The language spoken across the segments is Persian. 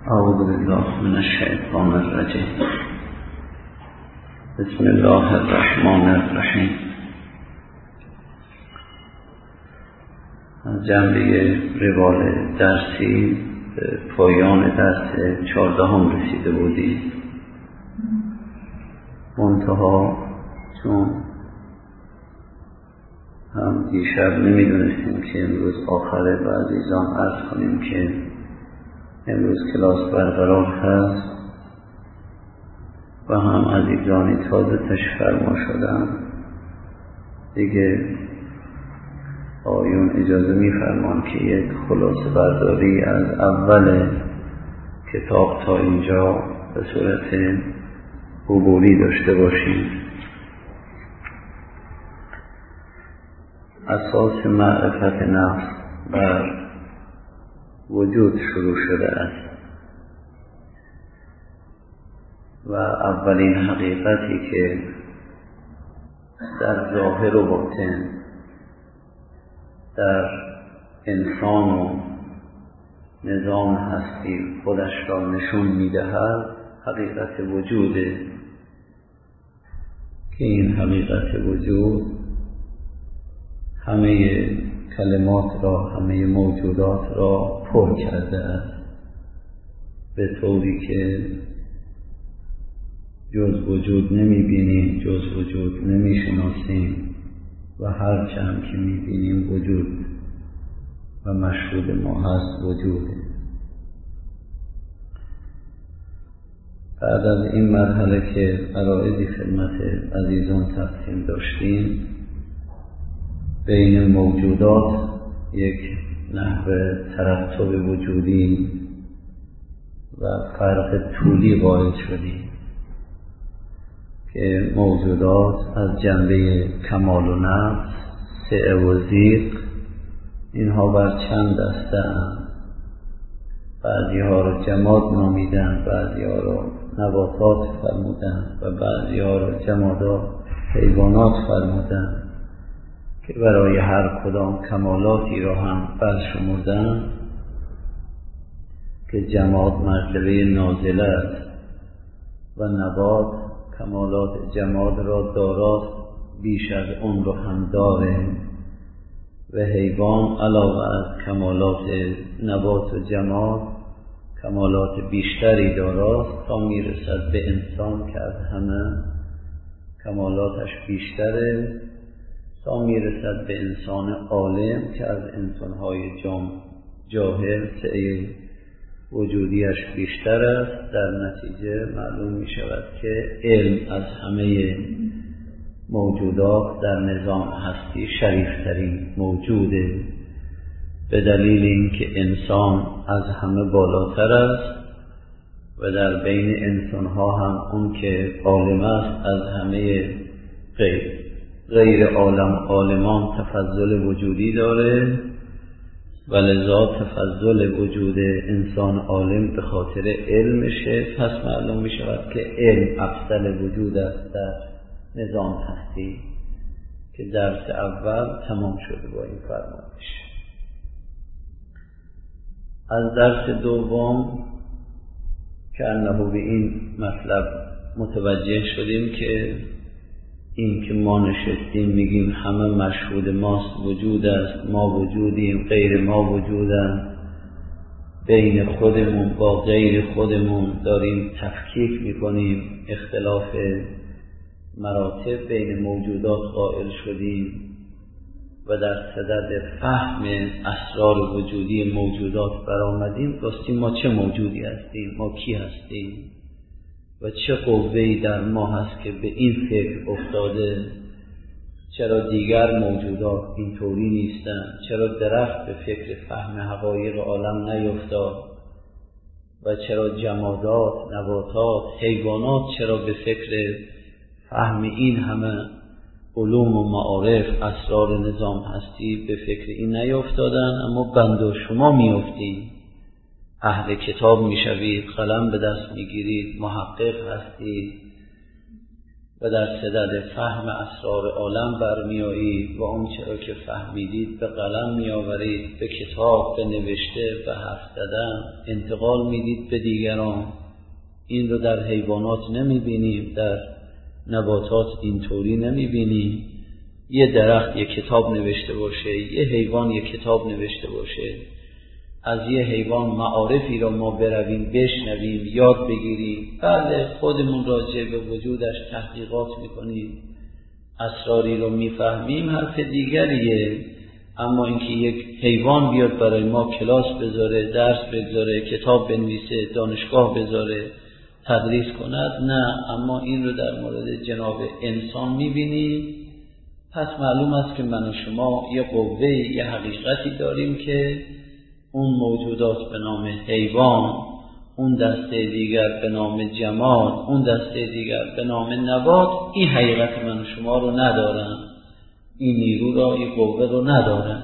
اعوذ بالله من الشیطان الرجیم. بسم الله الرحمن الرحیم. از جنبه روال درسی به پایان درس 14 رسیده بودیم. منتها چون هم دیشب نمیدونستیم که امروز آخره و عزیزان عرض کنیم که امروز کلاس برقرار هست و هم عزیزانی تازه تشریف فرما شدن دیگه آیون اجازه میفرمان که یک خلاصه برداری از اول کتاب تا اینجا به صورت عبوری داشته باشیم. اساس معرفت نفس بر وجود شروع شده است و اولین حقیقتی که در ظاهر و باطن در انسان و نظام هستی خودش را نشون می‌دهد حقیقت وجوده که این حقیقت وجود همه کلمات را، همه موجودات را پر کرده است، به طوری که جز وجود نمی‌بینیم، جز وجود نمی‌شناسیم و هر چند که می‌بینیم وجود و مشهود ما هست وجوده. بعد از این مرحله که عرایضی خدمت عزیزان تقسیم داشتیم، بین موجودات یک نحو ترتب وجودی و فرق طولی قائل شدیم که موجودات از جنبه کمال و نقص، سعه و ضیق، اینها بر چند دسته اند. بعضی ها را جماد نامیدن، بعضی ها را نباتات فرمودن و بعضی ها را جمادات حیوانات فرمودن که برای هر کدام کمالاتی را هم برشمردن که جماد مرتبه نازله است و نبات کمالات جماد را داراست، بیش از اون رو هم داره و حیوان علاوه از کمالات نبات و جماد کمالات بیشتری داراست تا میرسد به انسان که از همه کمالاتش بیشتره، تا میرسد به انسان عالم که از انسانهای جاهل سعی وجودیش بیشتر است. در نتیجه معلوم می شود که علم از همه موجودات در نظام هستی شریفترین موجوده، به دلیل اینکه انسان از همه بالاتر است و در بین انسانها هم اون که عالم است از همه غیر عالمان تفضل وجودی داره و لذا تفضل وجود انسان عالم به خاطر علمشه. پس معلوم می شود که علم افضل وجود است در نظام هستی که درس اول تمام شده با این فرمایش. از درس دوم که انه به این مطلب متوجه شدیم که این که ما نشستیم میگیم همه مشهود ماست وجود است، ما وجودیم، غیر ما وجودند، بین خودمون با غیر خودمون داریم تفکیک میکنیم، اختلاف مراتب بین موجودات قائل شدیم و در صدد فهم اسرار وجودی موجودات برآمدیم. راستی ما چه موجودی هستیم؟ ما کی هستیم؟ و چه قوه‌ای در ما هست که به این فکر افتاده؟ چرا دیگر موجودات اینطوری نیستند؟ چرا درخت به فکر فهم حقایق عالم نیفتاد؟ و چرا جمادات، نباتات، حیوانات چرا به فکر فهم این همه علوم و معارف اسرار نظام هستی به فکر این نیفتادن؟ اما بنده و شما میافتید، اهل کتاب میشوید، قلم به دست میگیرید، محقق هستید و در صدد فهم اسرار عالم برمیایید و اون چرا که فهمیدید به قلم میآورید، به کتاب، به نوشته، به حرف زدن انتقال میدید به دیگران. این رو در حیوانات نمیبینیم، در نباتات اینطوری نمیبینیم. یه درخت یه کتاب نوشته باشه، یه حیوان یه کتاب نوشته باشه، از یه حیوان معارفی را ما برویم بشنویم، یاد بگیریم، بله خودمون راجع به وجودش تحقیقات میکنیم، اسراری رو میفهمیم، حرف دیگریه. اما اینکه یک حیوان بیاد برای ما کلاس بذاره، درس بگذاره، کتاب بنویسه، دانشگاه بذاره، تدریس کند، نه. اما این رو در مورد جناب انسان میبینیم. پس معلوم است که من و شما یه قوه، یه حقیقتی داریم که اون موجودات به نام حیوان، اون دسته دیگر به نام جماد، اون دسته دیگر به نام نبات، این حقیقت من و شما رو ندارن، این نیرو را، این قوه رو ندارن.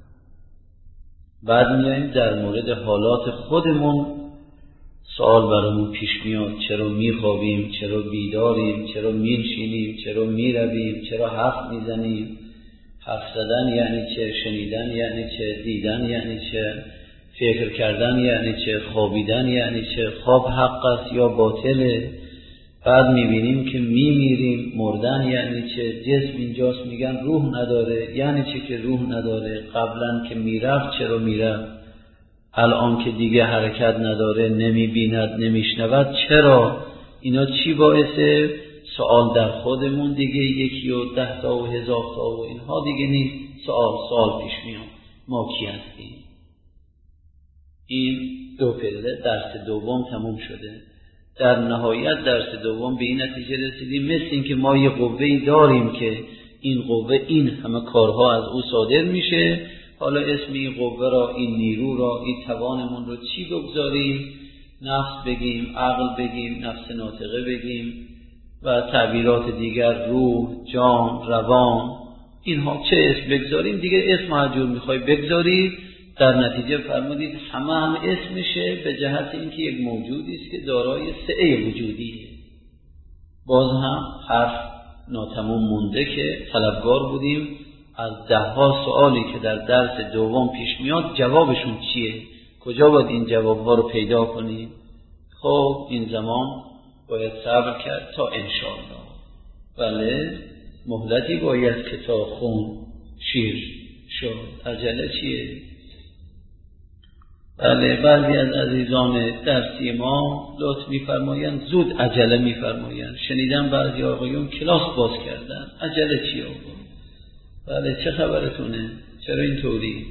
بعد میاییم در مورد حالات خودمون سوال برامون پیش میاد: چرا میخوابیم؟ چرا بیداریم؟ چرا مینشینیم؟ چرا میرویم؟ چرا حرف میزنیم؟ حرف زدن یعنی چه؟ شنیدن یعنی چه؟ دیدن یعنی چه؟ فکر کردن یعنی چه؟ خوابیدن یعنی چه؟ خواب حق است یا باطله؟ بعد میبینیم که میمیریم. مردن یعنی چه؟ جسم اینجاست میگن روح نداره، یعنی چه که روح نداره؟ قبلا که میرفت چرا میرفت؟ الان که دیگه حرکت نداره، نمیبیند، نمیشنود، چرا؟ اینا چی باعثه؟ سوال در خودمون دیگه، یکی و 10 تا و 1000 تا و اینها دیگه نیست. سوال پیش میاد: ما کی هستیم؟ این دو پله درس دوم تموم شده. در نهایت درس دوم به این نتیجه رسیدیم مثل این که ما یه قوه‌ای داریم که این قوه این همه کارها از او صادر میشه. حالا اسم این قوه را، این نیرو را، این توانمون رو چی بگذاریم؟ نفس بگیم، عقل بگیم، نفس ناطقه بگیم و تعبیرات دیگر، روح، جان، روان، اینها چه اسم بگذاریم دیگه؟ اسم هر جور میخوای بگذارید. در نتیجه فرمودید هم اسمشه، به جهت اینکه یک موجودی است که دارای سعه وجودیه. باز هم حرف ناتمام مونده که طلبگار بودیم از 10 سوالی که در درس دوم پیش میاد جوابشون چیه؟ کجا باید این جوابها رو پیدا کنیم؟ خب این زمان باید صبر کرد تا انشاءالله. بله مهلتی باید که تا خون شیر شد، عجله چیه؟ بله بعضی از عزیزان درسی ما لطف می‌فرمایند، زود عجله می‌فرمایند. شنیدم بعضی آقایون کلاس باز کردن، عجله چیه آقا؟ بله چه خبرتونه؟ چرا اینطوری؟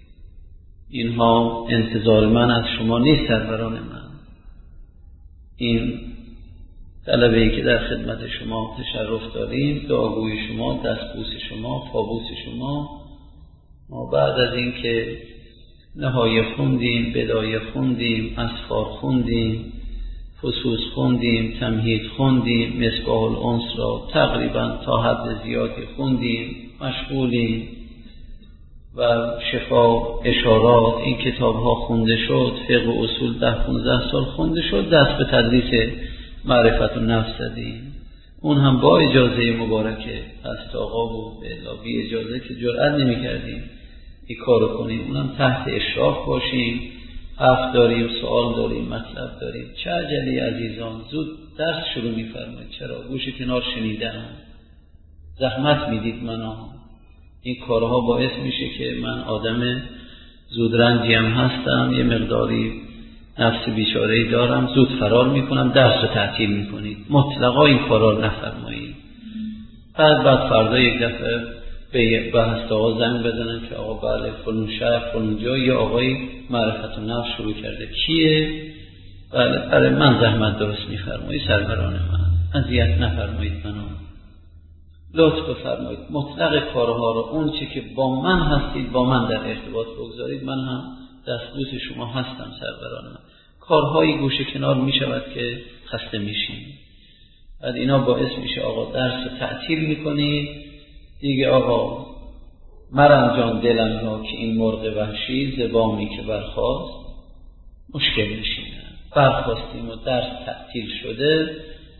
اینها انتظار من از شما نیست سروران من. این طلبه‌ای که در خدمت شما تشرف داریم، دعاگوی شما، دستبوس شما، پابوس شما. ما بعد از این که نهایه خوندیم، بدایه خوندیم، اسفار خوندیم، فصوص خوندیم، تمهید خوندیم، مصباح الانس را تقریبا تا حد زیادی خوندیم، مشغولیم و شفا، اشارات، این کتاب ها خونده شد، فقه و اصول 10-15 سال خونده شد، دست به تدریس معرفت و نفس زدیم. اون هم با اجازه مبارکه از آقا و به بی اجازه که جرئت نمی کردیم این کارو کنیم. اونم تحت اشراف باشیم. حرف داریم، سوال داریم، مطلب داریم. چه عجلی عزیزان، زود درس شروع می‌فرمایید. چرا؟ گوش کنار شنیدن. زحمت میدید منو. این کارها باعث میشه که من آدم زودرنجی هم هستم، یه مقداری نفس بیچاره‌ای دارم، زود فرار میکنم، درس رو تعطیل میکنید. مطلقا این کارا رو نفرمایید. بعد فردا یک دفعه به هست آقا زنگ بزنن که آقا بله فلان شهر فلان جا یه آقای معرفت و نفس شروع کرده. کیه؟ بله من زحمت درست میفرمایید سروران من، اذیت نفرمایید منو، لطف بفرمایید. مطلق کارها رو اون چه که با من هستید با من در ارتباط بگذارید. من هم دستبوس شما هستم سروران من. کارهایی گوشه کنار میشود که خسته میشیم. بعد اینا باعث میشه آقا درس رو تعطیل میکنید دیگه. آقا مرم جان دلم ها که این مرغ وحشی زبامی که برخواست مشکل نشینه. برخواستیم و درس تعطیل شده.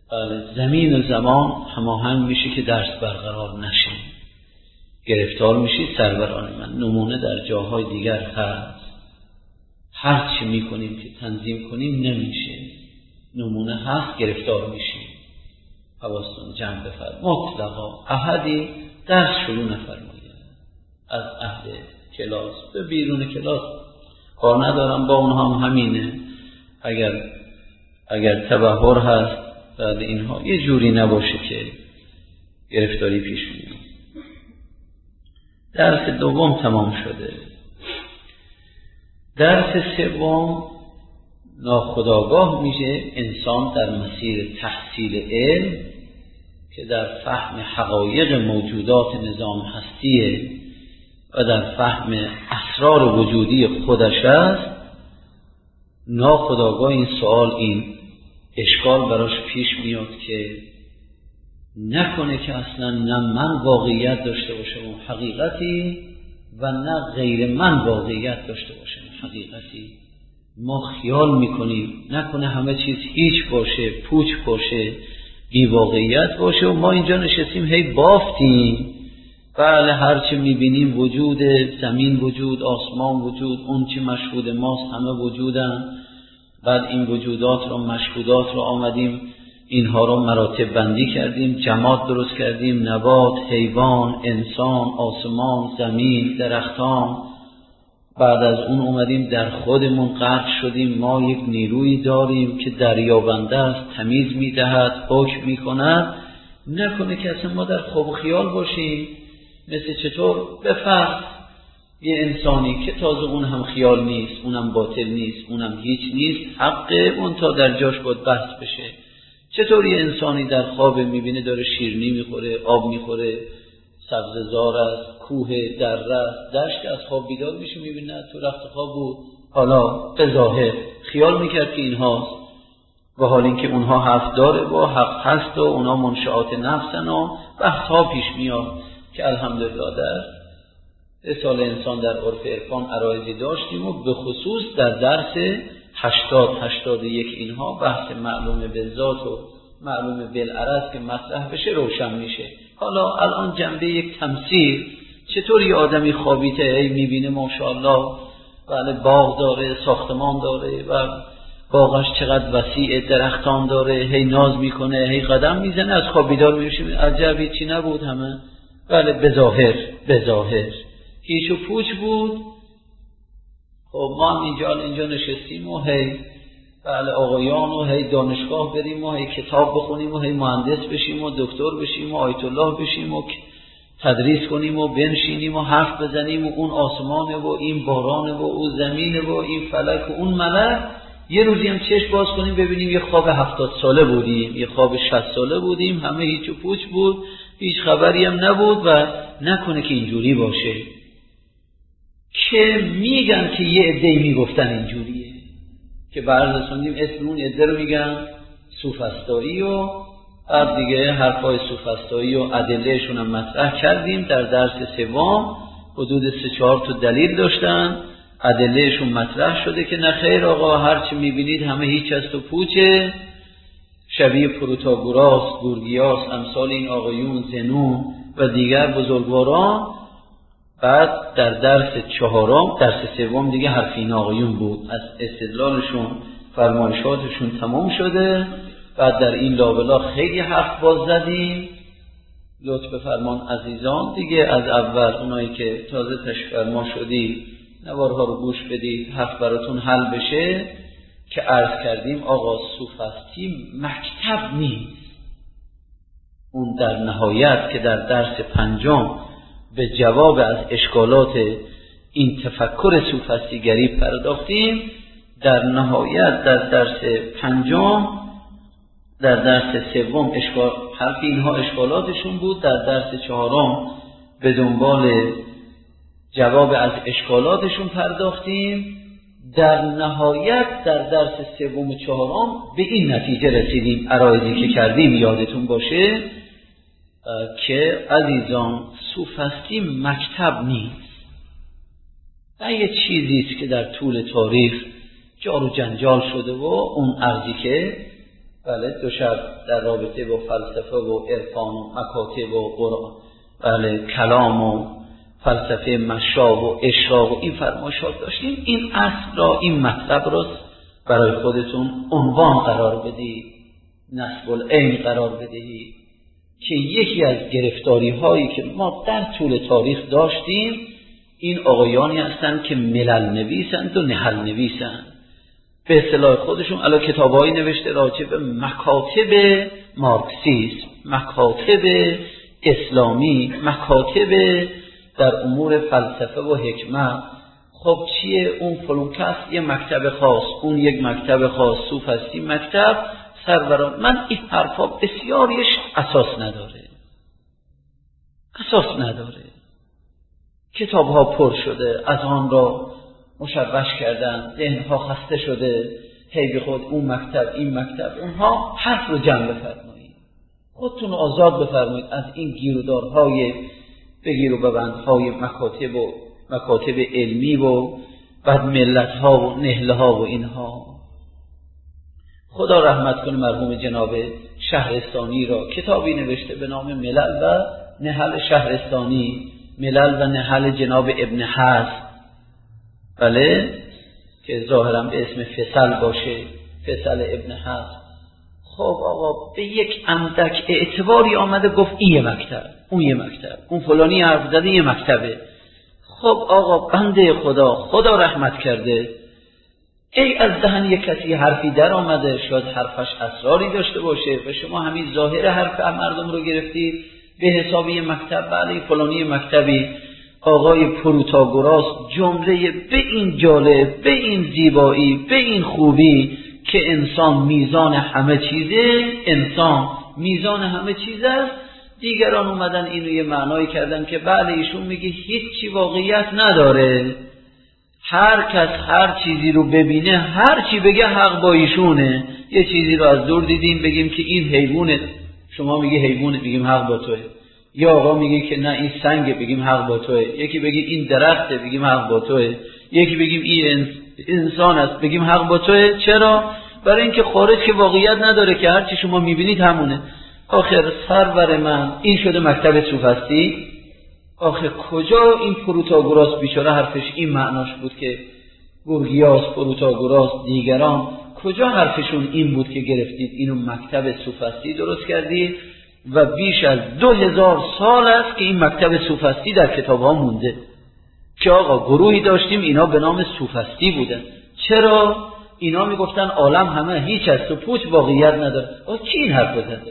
زمین و زمان هماهنگ میشه که درس برقرار نشه، گرفتار میشید سروران من. نمونه در جاهای دیگر هست، هر چی میکنیم که تنظیم کنیم نمیشه، نمونه هست گرفتار میشیم. حواستون جمع بفرمایید، مطلقا احدی درس شروع نفرمایید از اهل کلاس به بیرون کلاس، کار ندارم با اونها هم همینه. اگر تبحر هست بعد اینها یه جوری نباشه که گرفتاری پیش میاد. درس دوم تمام شده. درس سوم ناخودآگاه میشه انسان در مسیر تحصیل علم که در فهم حقایق موجودات نظام هستیه و در فهم اسرار وجودی خودش است. ناخودآگاه این سوال، این اشکال براش پیش میاد که نکنه که اصلا نه من واقعیت داشته باشم و حقیقتی و نه غیر من واقعیت داشته باشم و حقیقتی. ما خیال میکنیم نکنه همه چیز هیچ باشه، پوچ باشه، بی واقعیت باشه و ما اینجا نشستیم هی بافتیم. بله هرچی میبینیم وجود، زمین وجود، آسمان وجود، اون چی مشهود ماست همه وجودن. بعد این وجودات رو، مشهودات رو آمدیم اینها رو مراتب بندی کردیم، جماد درست کردیم، نبات، حیوان، انسان، آسمان، زمین، درختان. بعد از اون اومدیم در خودمون غرق شدیم. ما یک نیرویی داریم که دریابنده است، تمیز میدهد، حکم میکند. نکنه که اصلا ما در خواب و خیال باشیم. مثل چطور بفرض یه انسانی که تازه اون هم خیال نیست، اونم باطل نیست، اونم هیچ نیست، حقه اون تا در جاش باید بحث بشه. چطور یه انسانی در خواب میبینه داره شیرینی میخوره، آب میخوره، سبززار است، کوه، دره است، دشت، از خواب بیدار میشه میبینه تو رخت خواب بود. حالا به ظاهر خیال میکرد که اینهاست، و حال اینکه اونها حق داره و حق هست و اونها منشآت نفسن و بحث ها پیش میاد که الحمدلله در رساله انسان در عرف عرفان عرایضی داشتیم و به خصوص در درس 80-81 اینها بحث معلوم بالذات و معلوم بالعرض که مطرح بشه روشن میشه. حالا الان جنبه یک تمثیل، چطور یه آدمی خوابیده ای میبینه ماشاءالله بله باغ داره، ساختمان داره و باغش چقدر وسیع، درختان داره، هی ناز میکنه، هی قدم میزنه، از خواب بیدار میشه عجب هیچی نبود همه. بله به ظاهر هیچ و پوچ بود. خب ما هم اینجا نشستیم و هی بله آقایان و هی دانشگاه بریم و هی کتاب بخونیم و هی مهندس بشیم و دکتر بشیم و آیت الله بشیم و تدریس کنیم و بنشینیم و حرف بزنیم و اون آسمانه و این بارانه و اون زمینه و این فلک و اون ملک. یه روزی هم چشم باز کنیم ببینیم یه خواب 70 ساله بودیم، یه خواب 60 ساله بودیم، همه هیچ و پوچ بود، هیچ خبری هم نبود. و نکنه که اینجوری باشه که میگن که یه عده‌ای میگفتن اینجوریه که بررسوندیم اسم اون عده رو میگن سوفسطایی و بعد دیگه حرفای سوفسطایی و ادلهشون هم مطرح کردیم. در درس سوم حدود 3-4 تا دلیل داشتن، ادلهشون مطرح شده که نه خیر آقا هرچی میبینید همه هیچ است و پوچه، شبیه پروتاگوراس، گورگیاس، امثال این آقایون، زنون و دیگر بزرگواران. بعد در درس سوم دیگه حرف این آقایون بود، از استدلالشون فرمایشاتشون تمام شده. بعد در این لابلا خیلی حرف باز زدیم. لطف فرمان عزیزان دیگه از اول اونایی که تازه تشریف فرما شدی نوارها رو گوش بدید، حرف براتون حل بشه که عرض کردیم آقا سوفسطی مکتب نیست. اون در نهایت که در درس 5 به جواب از اشکالات این تفکر سوفسطیگری پرداختیم، در نهایت در درس 5 در درس سوم حرف اینها اشکالاتشون بود، در درس 4 به دنبال جواب از اشکالاتشون پرداختیم. در نهایت در درس سوم و 4 به این نتیجه رسیدیم، عرایضی که کردیم یادتون باشه که عزیزان سوفسطی مکتب نیست و یه چیزیست که در طول تاریخ جار و جنجال شده و اون ارزی که بله 2 شب در رابطه با فلسفه و عرفان و مکاتب و قرآن، بله کلام و فلسفه مشاب و اشراق و این فرمایشات داشتیم. این اصل را، این مطلب را برای خودتون عنوان قرار بدید، نسب العین قرار بدهید که یکی از گرفتاری هایی که ما در طول تاریخ داشتیم این آقایانی هستند که ملل نویسند و نحل نویسند. به اصطلاح خودشون الان کتابایی نوشته راجع به مکاتب مارکسیسم، مکاتب اسلامی، مکاتب در امور فلسفه و حکمت. خب چیه اون؟ فلان کس یه مکتب خاص، اون یک مکتب خاص، سوفسطی مکتب، سروران. من این حرفا بسیاریش اساس نداره. کتاب ها پر شده، از آن را مشوش کردن، ذهن ها خسته شده، هی به خود اون مکتب این مکتب. اونها حرف رو جمع بفرمایید، خودتون آزاد بفرمایید از این گیرودارهای بگیر و ببندهای مکاتب علمی و بعد ملت ها و نهله ها و اینها. خدا رحمت کنه مرحوم جناب شهرستانی را کتابی نوشته به نام ملل و نحل شهرستانی، ملل و نحل جناب ابن حزم، بله، که ظاهرا به اسم فصل باشه، فصل ابن حزم. خب آقا به یک اندک اعتباری آمده گفت این یه مکتب، اون یه مکتب، اون فلانی حرف زده یه مکتبه. خب آقا بنده خدا رحمت کرده، ای از دهن یک کسی حرفی در آمده، شاید حرفش اسراری داشته باشه و شما همین ظاهر حرف مردم رو گرفتید به حساب یه مکتب. بله فلانی مکتبی، آقای پروتاگوراس جمله به این جالب، به این زیبایی، به این خوبی که انسان میزان همه چیز است. دیگران اومدن اینو یه معنایی کردن که بله ایشون میگه هیچی واقعیت نداره، هر کس هر چیزی رو ببینه هر چی بگه حق با ایشونه. یه چیزی رو از دور دیدیم بگیم که این حیوانه، شما میگه حیوانه بگیم حق با توه، یا آقا میگه که نه این سنگه بگیم حق با توه، یکی بگی این درخته بگیم حق با توه، یکی بگیم این انسان است بگیم حق با توه. چرا؟ برای اینکه خارج که واقعیت نداره که هر چی شما میبینید همونه. آخر سرور من این شده مکتب سوفسطی. آخه کجا این پروتاگوراس بیچاره حرفش این معناش بود که گورگیاس، پروتاگوراس، دیگران کجا حرفشون این بود که گرفتید اینو مکتب سوفسطی درست کردید و بیش از 2000 سال است که این مکتب سوفسطی در کتاب ها مونده که آقا گروهی داشتیم اینا به نام سوفسطی بودن. چرا؟ اینا میگفتن عالم همه هیچ است و پوچ واقعیت نداره. کی این حرف زده؟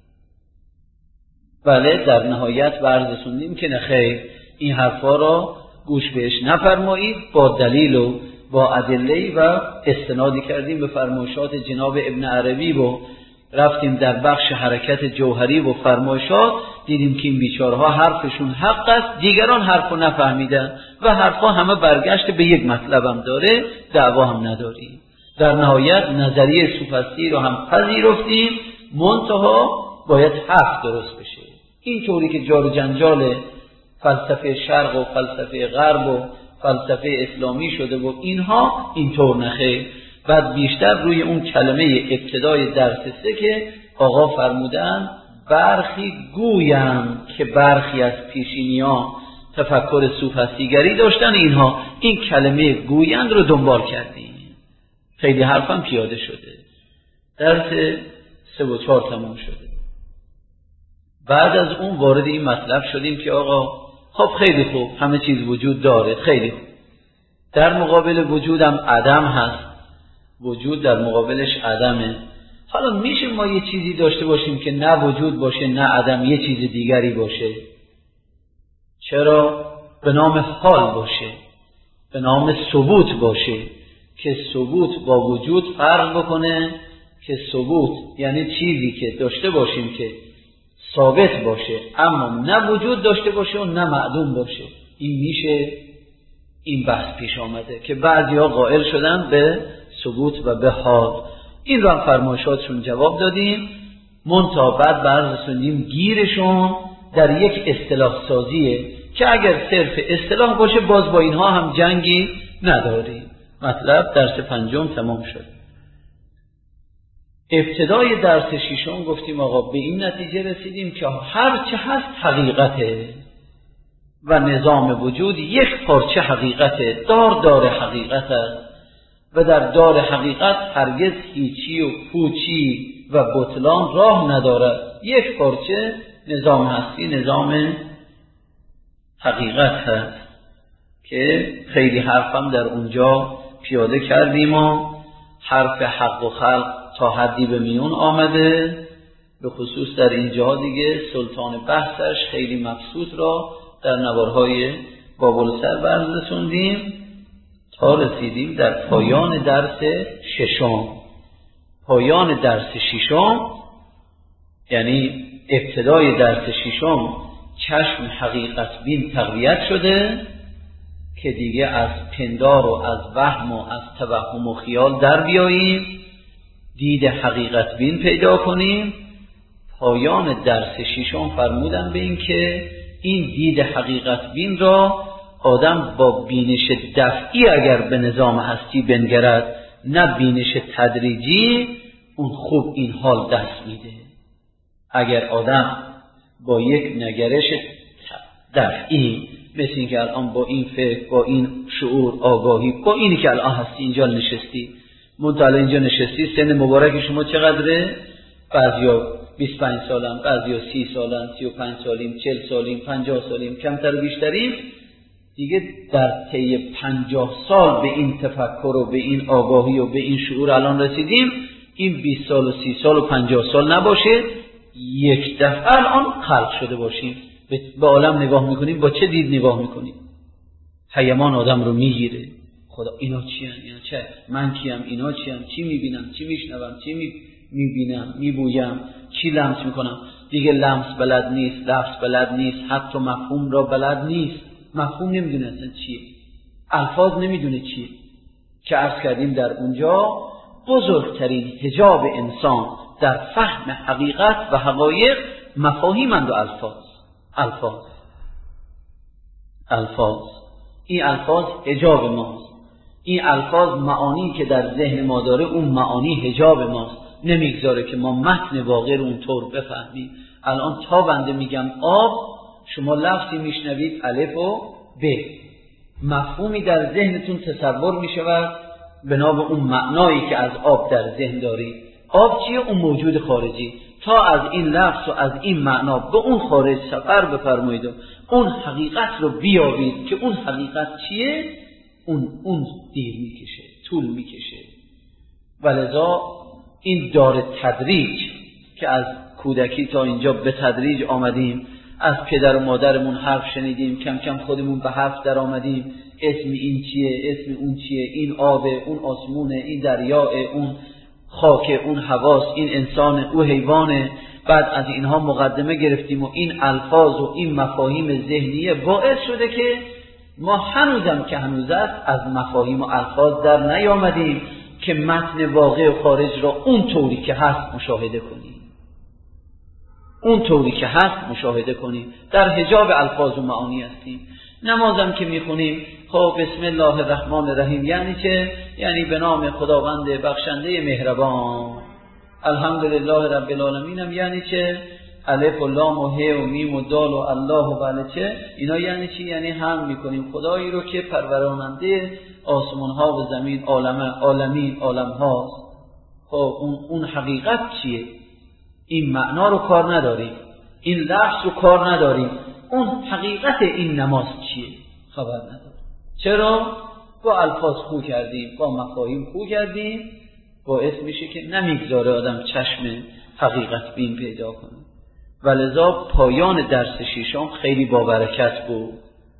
بله در نهایت بررسوندیم که نخیر، این حرفا را گوش بهش نفرمایید، با دلیل و با ادله و استنادی کردیم به فرمایشات جناب ابن عربی و رفتیم در بخش حرکت جوهری و فرمایشات، دیدیم که این بیچارها حرفشون حق است، دیگران حرفو نفهمیدن و حرفا همه برگشت به یک مطلبم داره، دعوا هم نداریم. در نهایت نظریه سوفسطی رو هم پذیرفتیم، منتها باید حق درست بشه. این طوری که جار و جنجال فلسفه شرق و فلسفه غرب و فلسفه اسلامی شده و اینها اینطور نخیر. بعد بیشتر روی اون کلمه ابتدای درس 3 که آقا فرمودن برخی گویم که برخی از پیشینیان تفکر سوفسطیگری داشتن، اینها این کلمه گویند رو دنبال کردیم. خیلی حرفم پیاده شده، درس 3 و 4 تموم شده. بعد از اون وارد این مطلب شدیم که آقا خب خیلی خوب همه چیز وجود داره، خیلی خوب، در مقابل وجودم عدم هست، وجود در مقابلش عدمه. حالا میشه ما یه چیزی داشته باشیم که نه وجود باشه نه عدم، یه چیز دیگری باشه؟ چرا؟ به نام حال باشه، به نام ثبوت باشه که ثبوت با وجود فرق بکنه، که ثبوت یعنی چیزی که داشته باشیم که ثابت باشه اما نه وجود داشته باشه و نه معدوم باشه. این میشه؟ این بحث پیش آمده که بعضیا قائل شدن به ثبوت و به حال. این رو هم فرمایشاتشون جواب دادیم، منتها بعد بررسوندیم گیرشون در یک اصطلاح سازیه که اگر صرف اصطلاح باشه باز با اینها هم جنگی نداریم. مطلب درس 5 تمام شد. ابتدای درس ششم گفتیم آقا به این نتیجه رسیدیم که هر چه هست حقیقته و نظام وجود یک پارچه حقیقته، دار حقیقت است و در دار حقیقت هرگز هیچی و پوچی و بطلان راه ندارد. یک پارچه نظام هستی، نظام حقیقت هست که خیلی حرفم در اونجا پیاده کردیم و حرف حق و خلق تا حدی به میون آمده، به خصوص در اینجا دیگه سلطان بحثش خیلی مبسوط را در نوارهای بابلسر بررسوندیم تا رسیدیم در پایان درس ششم. پایان درس ششم یعنی ابتدای درس ششم چشم حقیقت بین تقویت شده که دیگه از پندار و از وهم و از توهم و خیال در بیاییم، دید حقیقت بین پیدا کنیم. پایان درس ششم فرمودن به این که این دید حقیقت بین را آدم با بینش دفعی اگر به نظام هستی بنگرد، نه بینش تدریجی، اون خوب این حال دست میده. اگر آدم با یک نگرش دفعی، مثل این که الان با این فکر، با این شعور آگاهی، با اینی که الان هستی اینجا نشستی، منطقه اینجا نشستی، سن مبارک شما چقدره؟ بعضیا 25 سالم، بعضیا 30 سالم، 35 سالیم، 40 سالیم، 50 سالیم، کمتر و بیشتریم. دیگه در طی 50 سال به این تفکر و به این آگاهی و به این شعور الان رسیدیم. این 20 سال و 30 سال و 50 سال نباشه، یک دفعه الان خلق شده باشیم، به عالم نگاه میکنیم. با چه دید نگاه میکنیم؟ هیمان آدم رو میگیره. خدا اینا چی هستن؟ اینا چه؟ من کیم؟ اینا چی هم؟ چی میبینم؟ چی میشنوم؟ چی میبینم؟ میبویم؟ چی لمس میکنم؟ دیگه لمس بلد نیست، لفظ بلد نیست، حتی مفهوم را بلد نیست. مفهوم نمیدونه اصلا چیه، الفاظ نمیدونه چیه، که عرض کردیم در اونجا بزرگترین حجاب انسان در فهم حقیقت و حقایق مفاهیمند و الفاظ. این الفاظ حجاب ماست. این الفاظ معانی که در ذهن ما داره، اون معانی حجاب ماست، نمیگذاره که ما متن واقع رو اونطور بفهمیم. الان تا بنده میگم آب، شما لفظی میشنوید الف و ب، مفهومی در ذهنتون تصور میشود بنا به اون معنایی که از آب در ذهن دارید. آب چیه؟ اون موجود خارجی. تا از این لفظ و از این معنا به اون خارج سفر بفرمایید و اون حقیقت رو بیابید که اون حقیقت چیه، اون دیر میکشه، طول میکشه. ولذا این دار تدریج که از کودکی تا اینجا به تدریج آمدیم، از پدر و مادرمون حرف شنیدیم، کم کم خودمون به حرف در آمدیم، اسم این چیه، اسم اون چیه، این آبه، اون آسمونه، این دریاه، اون خاک، اون هواست، این انسان، اون حیوانه. بعد از اینها مقدمه گرفتیم و این الفاظ و این مفاهیم ذهنیه باعث شده که ما هنوزم که هنوز است از مفاهیم و الفاظ در نیامدیم که متن واقع و خارج را اون طوری که هست مشاهده کنیم. اون طوری که هست مشاهده کنیم. در حجاب الفاظ و معانی هستیم. نمازم که میخونیم، خب بسم الله الرحمن الرحیم یعنی چه؟ یعنی به نام خداوند بخشنده مهربان. الحمدلله رب العالمین هم یعنی چه؟ الف و لام و ه و میم و دال و الله و بله چه؟ اینا یعنی چی؟ یعنی هم میکنیم خدایی رو که پروراننده آسمان ها و زمین، عالمین، عالم هاست. خب اون حقیقت چیه؟ این معنا رو کار نداریم، این لفظ رو کار نداریم، اون حقیقت این نماز چیه؟ خبر نداریم. چرا؟ با الفاظ خو کردیم، با مفاهیم خو کردیم، باعث میشه که نمیگذاره آدم چشم حقیقت بین پیدا کنه. ولذا پایان درس ششم خیلی با برکت بود.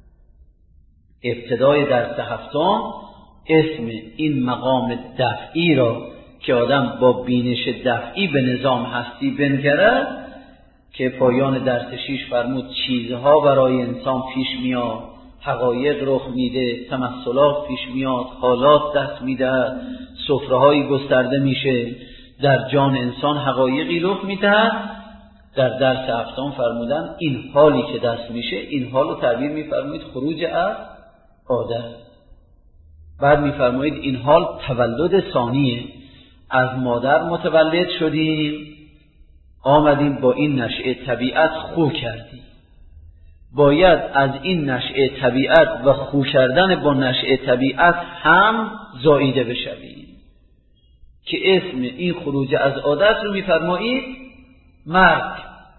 ابتدای درس هفتم اسم این مقام دفعی را که آدم با بینش دفعی به نظام هستی بنگرد، که پایان درس 6 فرمود چیزها برای انسان پیش میاد، حقایق رخ میده، تمثلات پیش میاد، حالات دست میده، سفره‌هایی گسترده میشه، در جان انسان حقایقی رخ میده. در درس هفتم فرمودن این حالی که دست میشه، این حالو تعبیر میفرمایید خروج از عادت. بعد میفرمایید این حال تولد ثانیه. از مادر متولد شدیم، آمدیم با این نشأه طبیعت خو کردیم، باید از این نشأه طبیعت و خو کردن با نشأه طبیعت هم زاییده بشویم که اسم این خروج از عادت رو میفرمایید مرگ.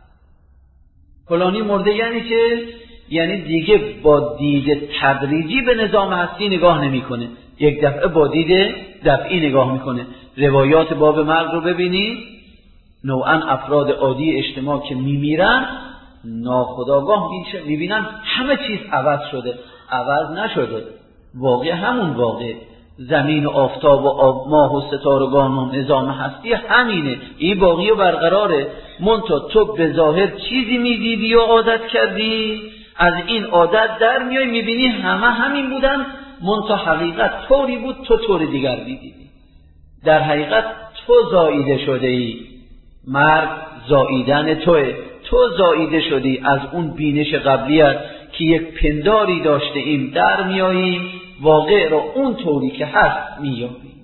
فلانی مرده یعنی دیگه با دید تدریجی به نظام هستی نگاه نمیکنه، یک دفعه با دید دفعی نگاه میکنه. روایات باب مرگ رو ببینید، نوعا افراد عادی اجتماع که میمیرن ناخودآگاه میبینن همه چیز عوض شده. عوض نشده، واقع همون واقع، زمین و آفتاب و ماه و ستارگان و نظام هستی همینه، این باقی و برقراره. منتها تو به ظاهر چیزی میدیدی و عادت کردی، از این عادت در میای میبینی همه همین بودن، منتها حقیقت طوری بود تو طور دیگر دیدی. در حقیقت تو زاییده شده ای، مرگ زاییدن توه، تو زاییده شدی از اون بینش قبلیت که یک پنداری داشته ایم در میاییم، واقع را اون طوری که هست میابیم،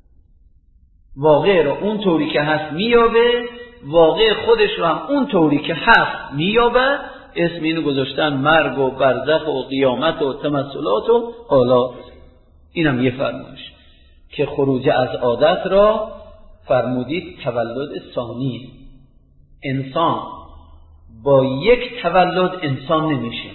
واقع را اون طوری که هست میابه، واقع خودش را هم اون طوری که هست میابه. اسم اینو گذاشتن مرگ و برزخ و قیامت و تمثلات و حالات. اینم یه فرمایش که خروج از عادت را فرمودید تولد ثانی. انسان با یک تولد انسان نمیشه.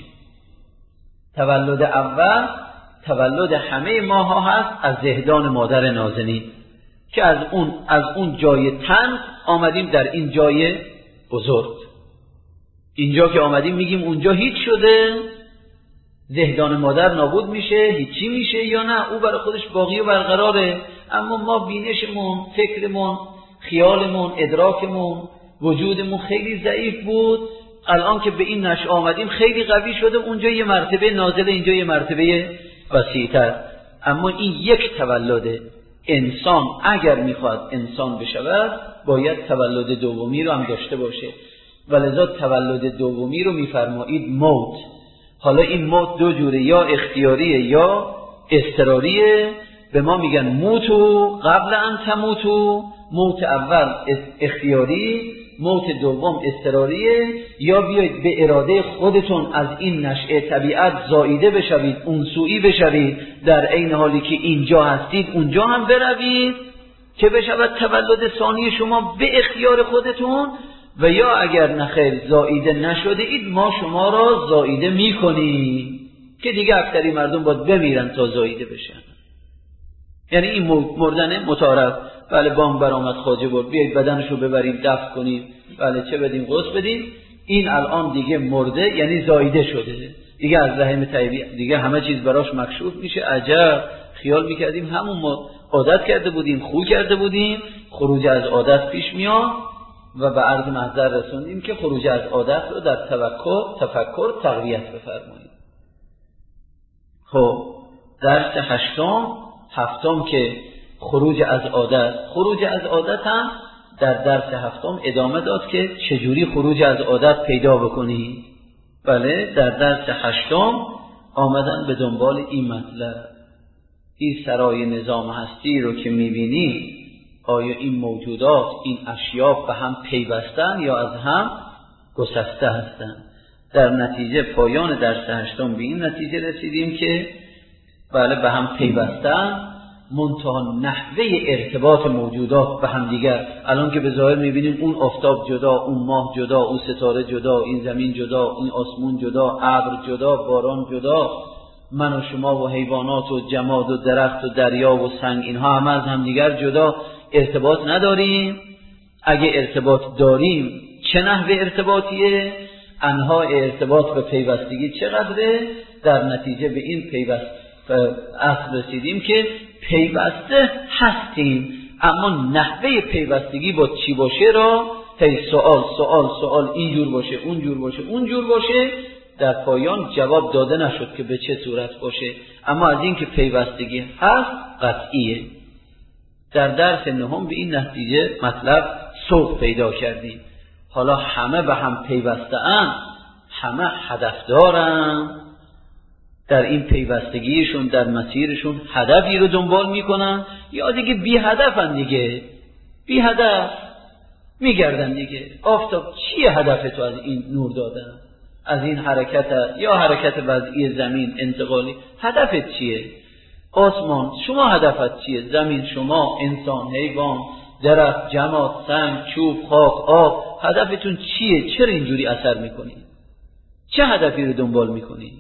تولد اول تولد همه ماها هست از زهدان مادر نازنین که از اون جای تن آمدیم در این جای بزرگ. اینجا که آمدیم میگیم اونجا هیچ شده، زهدان مادر نابود میشه، هیچی میشه یا نه، او برای خودش باقی و برقراره. اما ما بینشمون، فکرمون، خیالمون، ادراکمون، وجودمون خیلی ضعیف بود. الان که به این نشأه آمدیم خیلی قوی شده، اونجا یه مرتبه نازله، اینجا یه مرتبه وسیع‌تر. اما این یک تولده. انسان اگر میخواد انسان بشود باید تولد دومی رو هم داشته باشه، ولذا تولد دومی رو میفرمایید موت. حالا این موت دو جوره، یا اختیاریه یا اضطراریه. به ما میگن موتو قبل ان تموتو، موت اول اختیاری، موت دوم اضطراریه. یا بیایید به اراده خودتون از این نشأه طبیعت زاییده بشوید، اونسویی بشوید، در عین حالی که اینجا هستید اونجا هم بروید که بشود تولد ثانی شما به اختیار خودتون. و یا اگر نخیر زاییده نشده اید، ما شما را زاییده میکنیم که دیگه اکثری مردم باید بمیرن تا زاییده بشن. یعنی این مردن متعارف، بله بانگ برآمد خواجه برد، بیایید بدنشو ببریم دفن کنیم، بله چه بدیم غسل بدیم، این الان دیگه مرده، یعنی زاییده شده دیگه، از رحم طبیعی دیگه همه چیز براش مکشوف میشه. عجب، خیال میکردیم همون ما عادت کرده بودیم، خو کرده بودیم، خروج از عادت پیش میاد و به عرض محضر رسوندیم که خروج از عادت رو در تفکر تقویت بفرمایید. خب درس هفتم که خروج از عادت هم در درس هفتم ادامه داد که چجوری خروج از عادت پیدا بکنید. بله، در درس هشتم آمدن به دنبال این مطلب، این سرای نظام هستی رو که میبینی، آیا این موجودات، این اشیاء به هم پیوستن یا از هم گسسته هستن؟ در نتیجه پایان درس هشتم به این نتیجه رسیدیم که بله به هم پیوستن، منتها نحوه ارتباط موجودات به هم دیگر. الان که به ظاهر میبینیم اون آفتاب جدا، اون ماه جدا، اون ستاره جدا، این زمین جدا، این آسمون جدا، ابر جدا، باران جدا، من و شما و حیوانات و جماد و درخت و دریا و سنگ، اینها همه از هم دیگر جدا، ارتباط نداریم. اگه ارتباط داریم چه نحوه ارتباطیه؟ انواع ارتباط به پیوستگی چقدره؟ در نتیجه به این اصل رسیدیم که پیوسته هستیم، اما نحوه پیوستگی با چی باشه را هی سوال اینجور باشه، اونجور باشه، اونجور باشه، در پایان جواب داده نشد که به چه صورت باشه. اما از این که پیوستگی هست قطعیه. در درس نهم به این نتیجه مطلب سوق پیدا کردیم. حالا همه به هم پیوسته اند، همه هدف دارن، در این پیوستگیشون در مسیرشون هدفی رو دنبال میکنن، یا دیگه بی هدفن دیگه، بی هدف میگردن دیگه. آفتاب چیه هدف تو از این نور دادن، از این حرکت یا حرکت وضعی زمین انتقالی؟ هدفت چیه؟ آسمان شما هدفت چیه؟ زمین شما، انسان، حیوان، درخت، جماد، سنگ، چوب، خاک، آب، هدفتون چیه؟ چرا اینجوری اثر میکنی؟ چه هدفی رو دنبال میکنی؟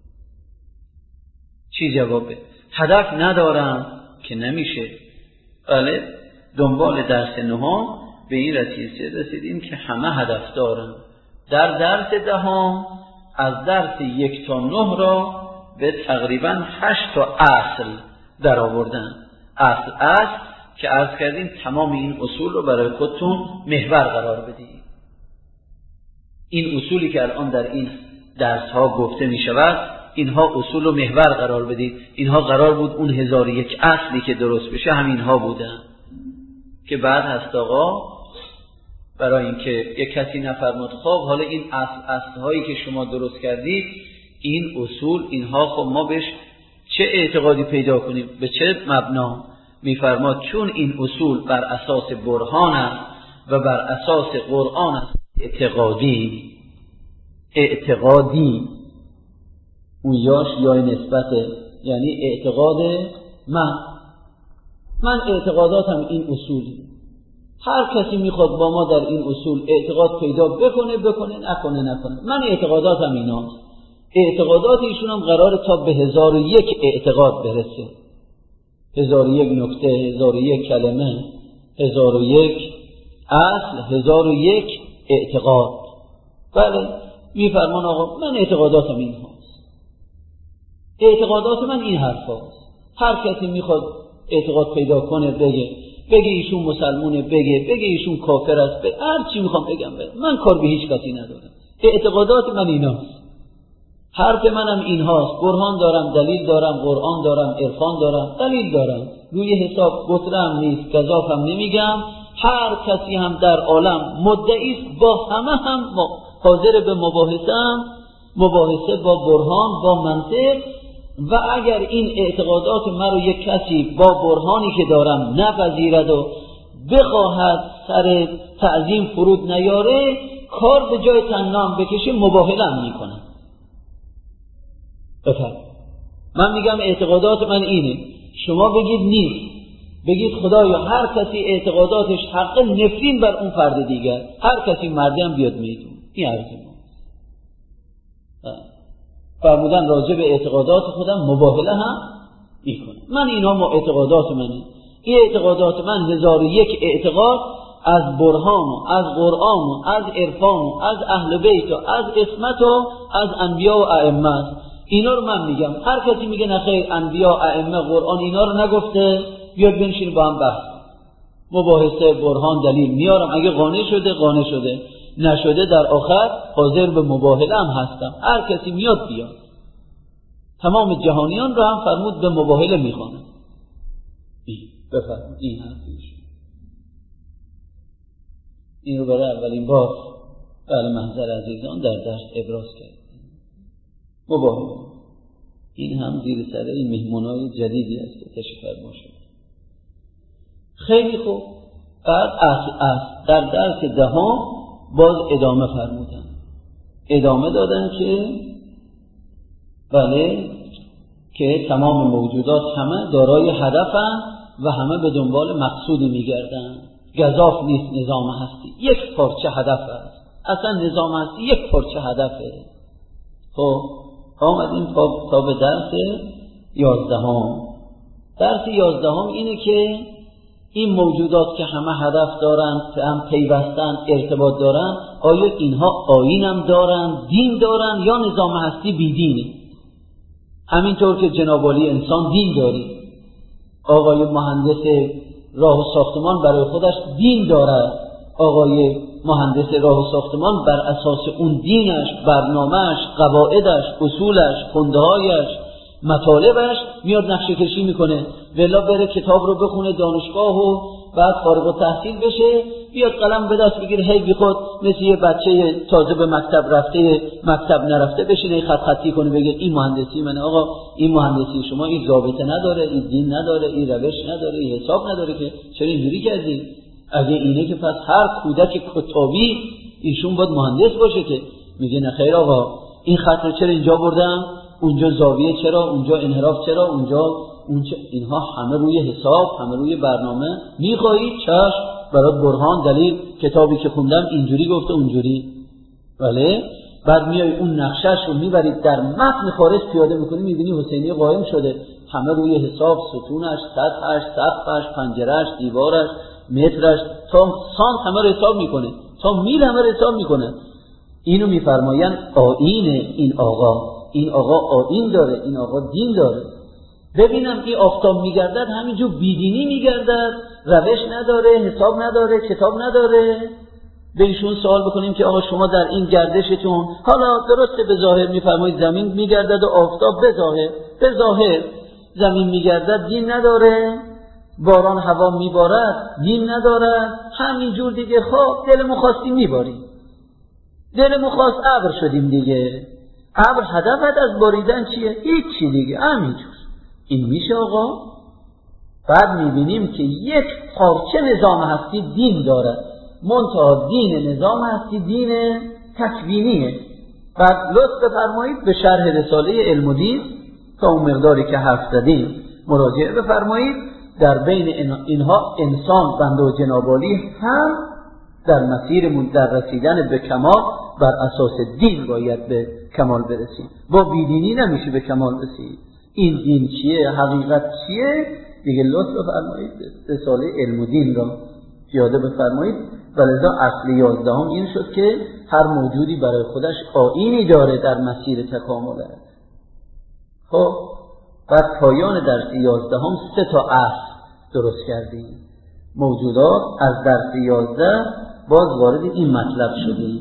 چی جوابه؟ هدف ندارم که نمیشه. بله، دنبال درس نهم به این نتیجه رسیدیم که همه هدف دارن. در درس دهم از درس 1 تا 9 را به تقریبا 8 تا اصل در آوردن. اصل که عرض کردیم تمام این اصول رو برای خودتون محور قرار بدید. این اصولی که الان در این درس ها گفته می شود، اینها اصول رو محور قرار بدید. اینها قرار بود اون 1001 اصلی که درست بشه همین ها بودن که بعد هست آقا برای اینکه یک کسی نفرماد خب حالا این اصل هایی که شما درست کردید، این اصول، اینها خب ما بهش چه اعتقادی پیدا کنیم، به چه مبنا؟ میفرماد چون این اصول بر اساس برهان است و بر اساس قرآن است. اعتقادی اون یاش یای نسبته، یعنی اعتقاد من اعتقاداتم این اصولی. هر کسی میخواد با ما در این اصول اعتقاد پیدا بکنه نکنه. من اعتقاداتم ایناست. اعتقادات ایشون هم قراره تا به 1001 اعتقاد برسه. 1001 نکته، 1001 کلمه، 1001 اصل، 1001 اعتقاد. بله، میفرمان آقا من اعتقاداتم این هاست. اعتقادات من این حرف هاست. هر کسی میخواد اعتقاد پیدا کنه بگه ایشون مسلمونه، بگه ایشون کافر است، هر چی میخوام بگم من کار به هیچ کسی ندارم. اعتقادات من ایناست. حرف منم این هاست. برهان دارم، دلیل دارم، قرآن دارم، عرفان دارم، دلیل دارم. روی حساب گترم نیست، گزافم نمیگم. هر کسی هم در عالم مدعی است، با همه هم حاضر به مباحثه با برهان، با منطق. و اگر این اعتقادات من رو یک کسی با برهانی که دارم نپذیرد و بخواهد سر تعظیم فرود نیاره، کار به جای تنام بکشه، مباهلم میکنه. بفرد من میگم اعتقادات من اینه، شما بگید نیست، بگید خدایا هر کسی اعتقاداتش حق نفرین بر اون فرد دیگر، هر کسی مردی هم بیاد میدون. این عرض ما فرمودن راجع به اعتقادات خودم مباهله هم میکنه. من اینا اعتقادات منه. این اعتقادات من 1001 اعتقاد از برهان و از قرآن و از عرفان و از اهل بیت و از عصمت و از انبیا و ائمه. اینا رو من میگم. هر کسی میگه نخیر انبیا، ائمه، قرآن اینا رو نگفته، بیاد بنشین با هم بحث، مباحثه، برهان، دلیل میارم. اگه قانع شده، نشده در آخر حاضر به مباهله هم هستم. هر کسی میاد بیاد. تمام جهانیان رو هم فرمود به مباهله میخوانه. بفرمود این حرفیش. این رو برای اولین بار بله محضر عزیزان در درس ابراز کرد. مباهله این هم زیر سر این مهمونای جدیدی است که تشریف فرما شد. خیلی خوب. بعد در درس دهم باز ادامه فرمودن، ادامه دادن که بله که تمام موجودات همه دارای هدفن و همه به دنبال مقصودی میگردن. گزاف نیست نظام هستی، یک پارچه هدف است. اصلا نظام هستی یک پارچه هدفه. خب آمدیم تا به درس 11. درس 11 اینه که این موجودات که همه هدف دارن، هم پیوستن، ارتباط دارن، آیا اینها آیینم دارن، دین دارن یا نظام هستی بی دینه؟ همینطور که جناب عالی انسان دین داری، آقای مهندس راه و ساختمان برای خودش دین داره، آقای مهندس راه و ساختمان بر اساس اون دینش، برنامهش، قواعدش، اصولش، خنده‌هایش، مطالبش میاد نقشه کشی میکنه. ولا بره کتاب رو بخونه دانشگاه و بعد فارغ التحصیل بشه، بیاد قلم به دست بگیره هی بی خود مثل یه بچه تازه به مکتب رفته مکتب نرفته بشینه خط خطی کنه بگه این مهندسی منه. آقا این مهندسی شما این ضابطه نداره، این دین نداره، این روش نداره، این حساب نداره، که چرا اینجوری کردی؟ اگه اینه که پس هر کودک کتابی ایشون باید مهندس باشه که میگه نه خیر آقا این خط رو چرا اینجا بردم، اونجا زاویه چرا، اونجا انحراف چرا، اونجا اینها همه روی حساب، همه روی برنامه. میخواهید چشم، برات برهان، دلیل، کتابی که خوندم اینجوری گفته اونجوری. بله. بعد میای اون نقشه‌اش رو میبرید در متن خارج پیاده میکنی، میبینی حسینی قائم شده، همه روی حساب، ستونش، سطحش، سقفش، پنجرهش، دیوارش، مترش، تا سانت همه رو حساب میکنه، تا میل همه رو حساب میکنه. اینو میفرمایند آیین این آقا آیین داره، این آقا دین داره. ببینم این آفتاب میگردد همینجور بیدینی میگردد، روش نداره، حساب نداره، کتاب نداره. به ایشون سوال بکنیم که آقا شما در این گردشتون، حالا درسته به ظاهر میفرمایید زمین میگردد و آفتاب به ظاهر زمین میگردد، دین نداره، باران هوا میبارد، دین ندارد، همینجور دیگه. خب دلمون خواستی میباریم، دلمون خواست ابر شدیم دیگه. ابر هدفت از باریدن چیه؟ هیچی دیگه، همینجور. این میشه آقا؟ بعد میبینیم که یک پارچه نظام هستی دین دارد، منتها دین نظام هستی دین تکوینیه. بعد لطف بفرمایید به شرح رساله علم و دین تا اون مقداری که حرف زدیم مراجعه بفرمایید. در بین اینها انسان بنده و جنابالی هم در مسیر در رسیدن به کمال بر اساس دین باید به کمال برسیم. با بیدینی نمیشه به کمال رسید. این دین چیه؟ حقیقت چیه؟ دیگه لطف بفرمایید رساله علم و دین را پیاده بفرمایید. ولذا اصل 11 این شد که هر موجودی برای خودش آیینی داره در مسیر تکامل. خب بعد پایان درس 11 3 تا اصل درست کردیم. موجودات از درس 11 باز وارد این مطلب شدیم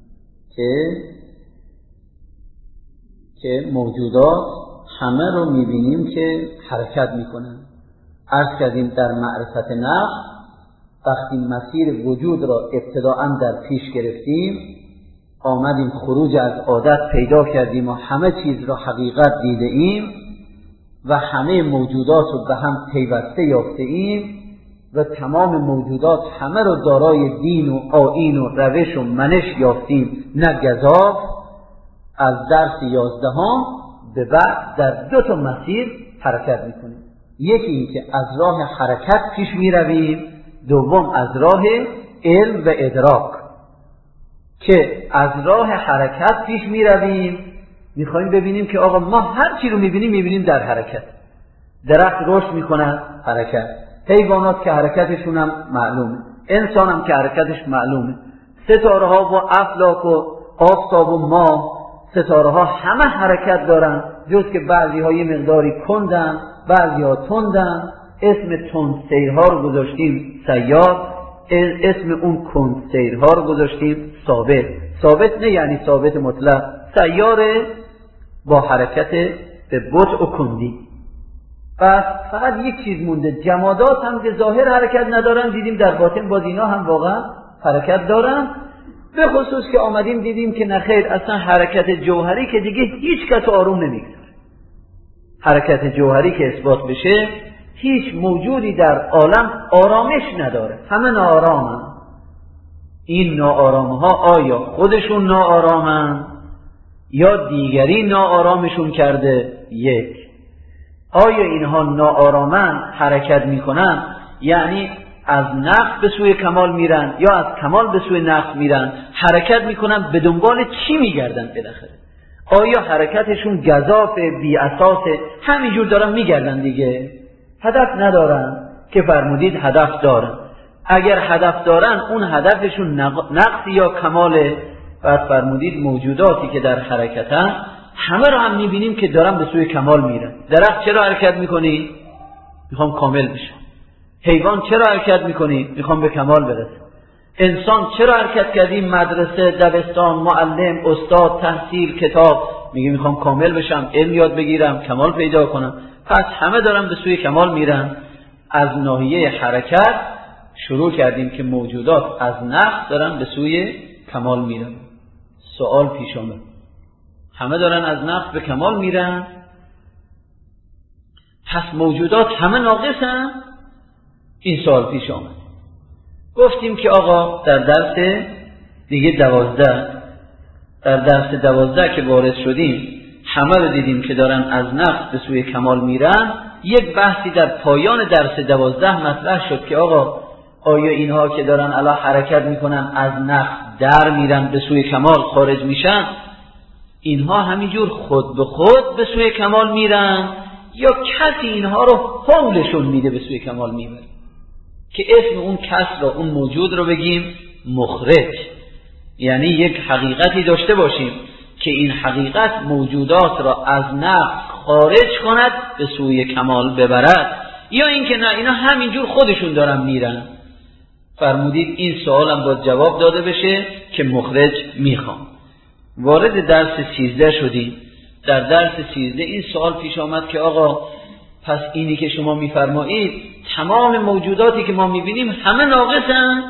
که موجودات همه رو میبینیم که حرکت میکنن. عرض کردیم در معرفت نفس وقتی مسیر وجود را ابتداءً در پیش گرفتیم، آمدیم خروج از عادت پیدا کردیم و همه چیز را حقیقت دیده ایم و همه موجودات رو به هم پیوسته یافته ایم و تمام موجودات همه رو دارای دین و آیین و روش و منش یافتیم، نه گزاف. از درس 11 به بعد در 2 تا مسیر حرکت میکنیم. یکی این که از راه حرکت پیش میرویم، دوم از راه علم و ادراک. که از راه حرکت پیش میرویم، میخوایم ببینیم که آقا ما هر چی رو میبینیم در حرکت. درخت رشد میکنه، حرکت. حیوانات که حرکتشون هم معلومه، انسان هم که حرکتش معلومه، ستاره ها و افلاک و آفتاب و ماه، ستاره ها همه حرکت دارن، جز که بعضی ها یه مقداری کندن، بعضی ها تندن. اسم تند سیرها رو گذاشتیم سیار، اسم اون کند سیرها رو گذاشتیم ثابت. ثابت نه یعنی ثابت مطلق، سیاره با حرکت به بطء و کندی. بس فقط یک چیز مونده، جمادات هم که ظاهر حرکت ندارن، دیدیم در باطن با دینا هم واقعا حرکت دارن. به خصوص که آمدیم دیدیم که نخیر، اصلا حرکت جوهری که دیگه هیچ کس آروم نمیگذاره. حرکت جوهری که اثبات بشه، هیچ موجودی در عالم آرامش نداره، همه ناآرامن. این ناآرامه ها آیا خودشون ناآرامن یا دیگری ناآرامشون کرده؟ یک، آیا اینها ناآرامن حرکت میکنن یعنی از نقص به سوی کمال میرن یا از کمال به سوی نقص میرن؟ حرکت میکنن به دنبال چی میگردن بالاخره؟ آیا حرکتشون گزاف بی اساس همینجور دارن میگردن دیگه؟ هدف ندارن که فرمودید هدف دارن. اگر هدف دارن اون هدفشون نقص یا کماله. بعد فرمودید موجوداتی که در حرکتن همه رو هم میبینیم که دارن به سوی کمال میرن. درخت چرا حرکت میکنی؟ میخوام کامل بشم. حیوان چرا حرکت میکنی؟ میخوام به کمال برسم. انسان چرا حرکت کردیم؟ مدرسه، دبستان، معلم، استاد، تحصیل، کتاب، میگه میخوام کامل بشم، علم یاد بگیرم، کمال پیدا کنم. پس همه دارن به سوی کمال میرن. از ناحیه حرکت شروع کردیم که موجودات از نقص دارن به سوی کمال میرن. سوال پیش آمد، همه دارن از نقص به کمال میرن، پس موجودات همه ناقصن؟ این سوال پیش آمد. گفتیم که آقا در درس دیگه 12 در درس 12 که وارد شدیم همه رو دیدیم که دارن از نقص به سوی کمال میرن. یک بحثی در پایان درس 12 مطرح شد که آقا آیا اینها که دارن الان حرکت میکنن از نقص در میرن به سوی کمال خارج میشن، اینها همینجور خود به خود به سوی کمال میرن یا کسی اینها رو حولشون میده به سوی کمال میبره، که اسم اون کس رو، اون موجود رو بگیم مخرج. یعنی یک حقیقتی داشته باشیم که این حقیقت موجودات را از نقص خارج کند به سوی کمال ببرد، یا اینکه نه اینا همینجور خودشون دارن میرن. فرمودید این سوالم باید جواب داده بشه که مخرج میخوام. وارد درس 13 شدیم. در درس 13 این سوال پیش آمد که آقا پس اینی که شما میفرمایید تمام موجوداتی که ما میبینیم همه ناقصن؟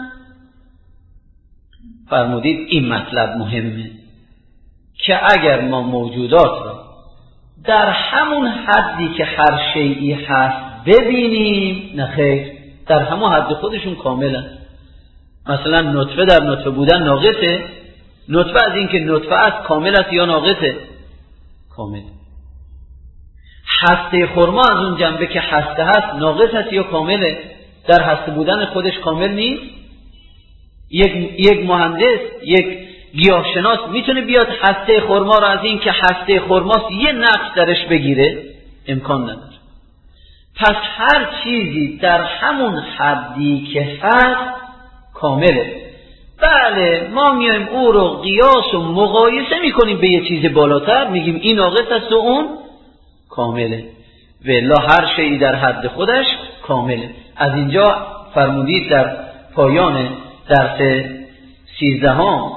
فرمودید این مطلب مهمه که اگر ما موجودات را در همون حدی که هر شیئی هست ببینیم، نه خیر، در همون حد خودشون کاملا. مثلا نطفه در نطفه بودن ناقصه؟ نطفه از این که نطفه است کامل است یا ناقصه؟ کامل. هسته خرما از اون جنبه که هسته هست ناقص است یا کامله؟ در هسته بودن خودش کامل نیست؟ یک مهندس، یک گیاهشناس میتونه بیاد هسته خرما رو از این که هسته خرماست یه نقص درش بگیره؟ امکان نداره. پس هر چیزی در همون حدی که هست کامله. بله ما میایم او رو قیاس و مقایسه میکنیم به یه چیز بالاتر، میگیم این ناقص است و اون کامله. والا هر شیئی در حد خودش کامله. از اینجا فرمودید در پایان درس 13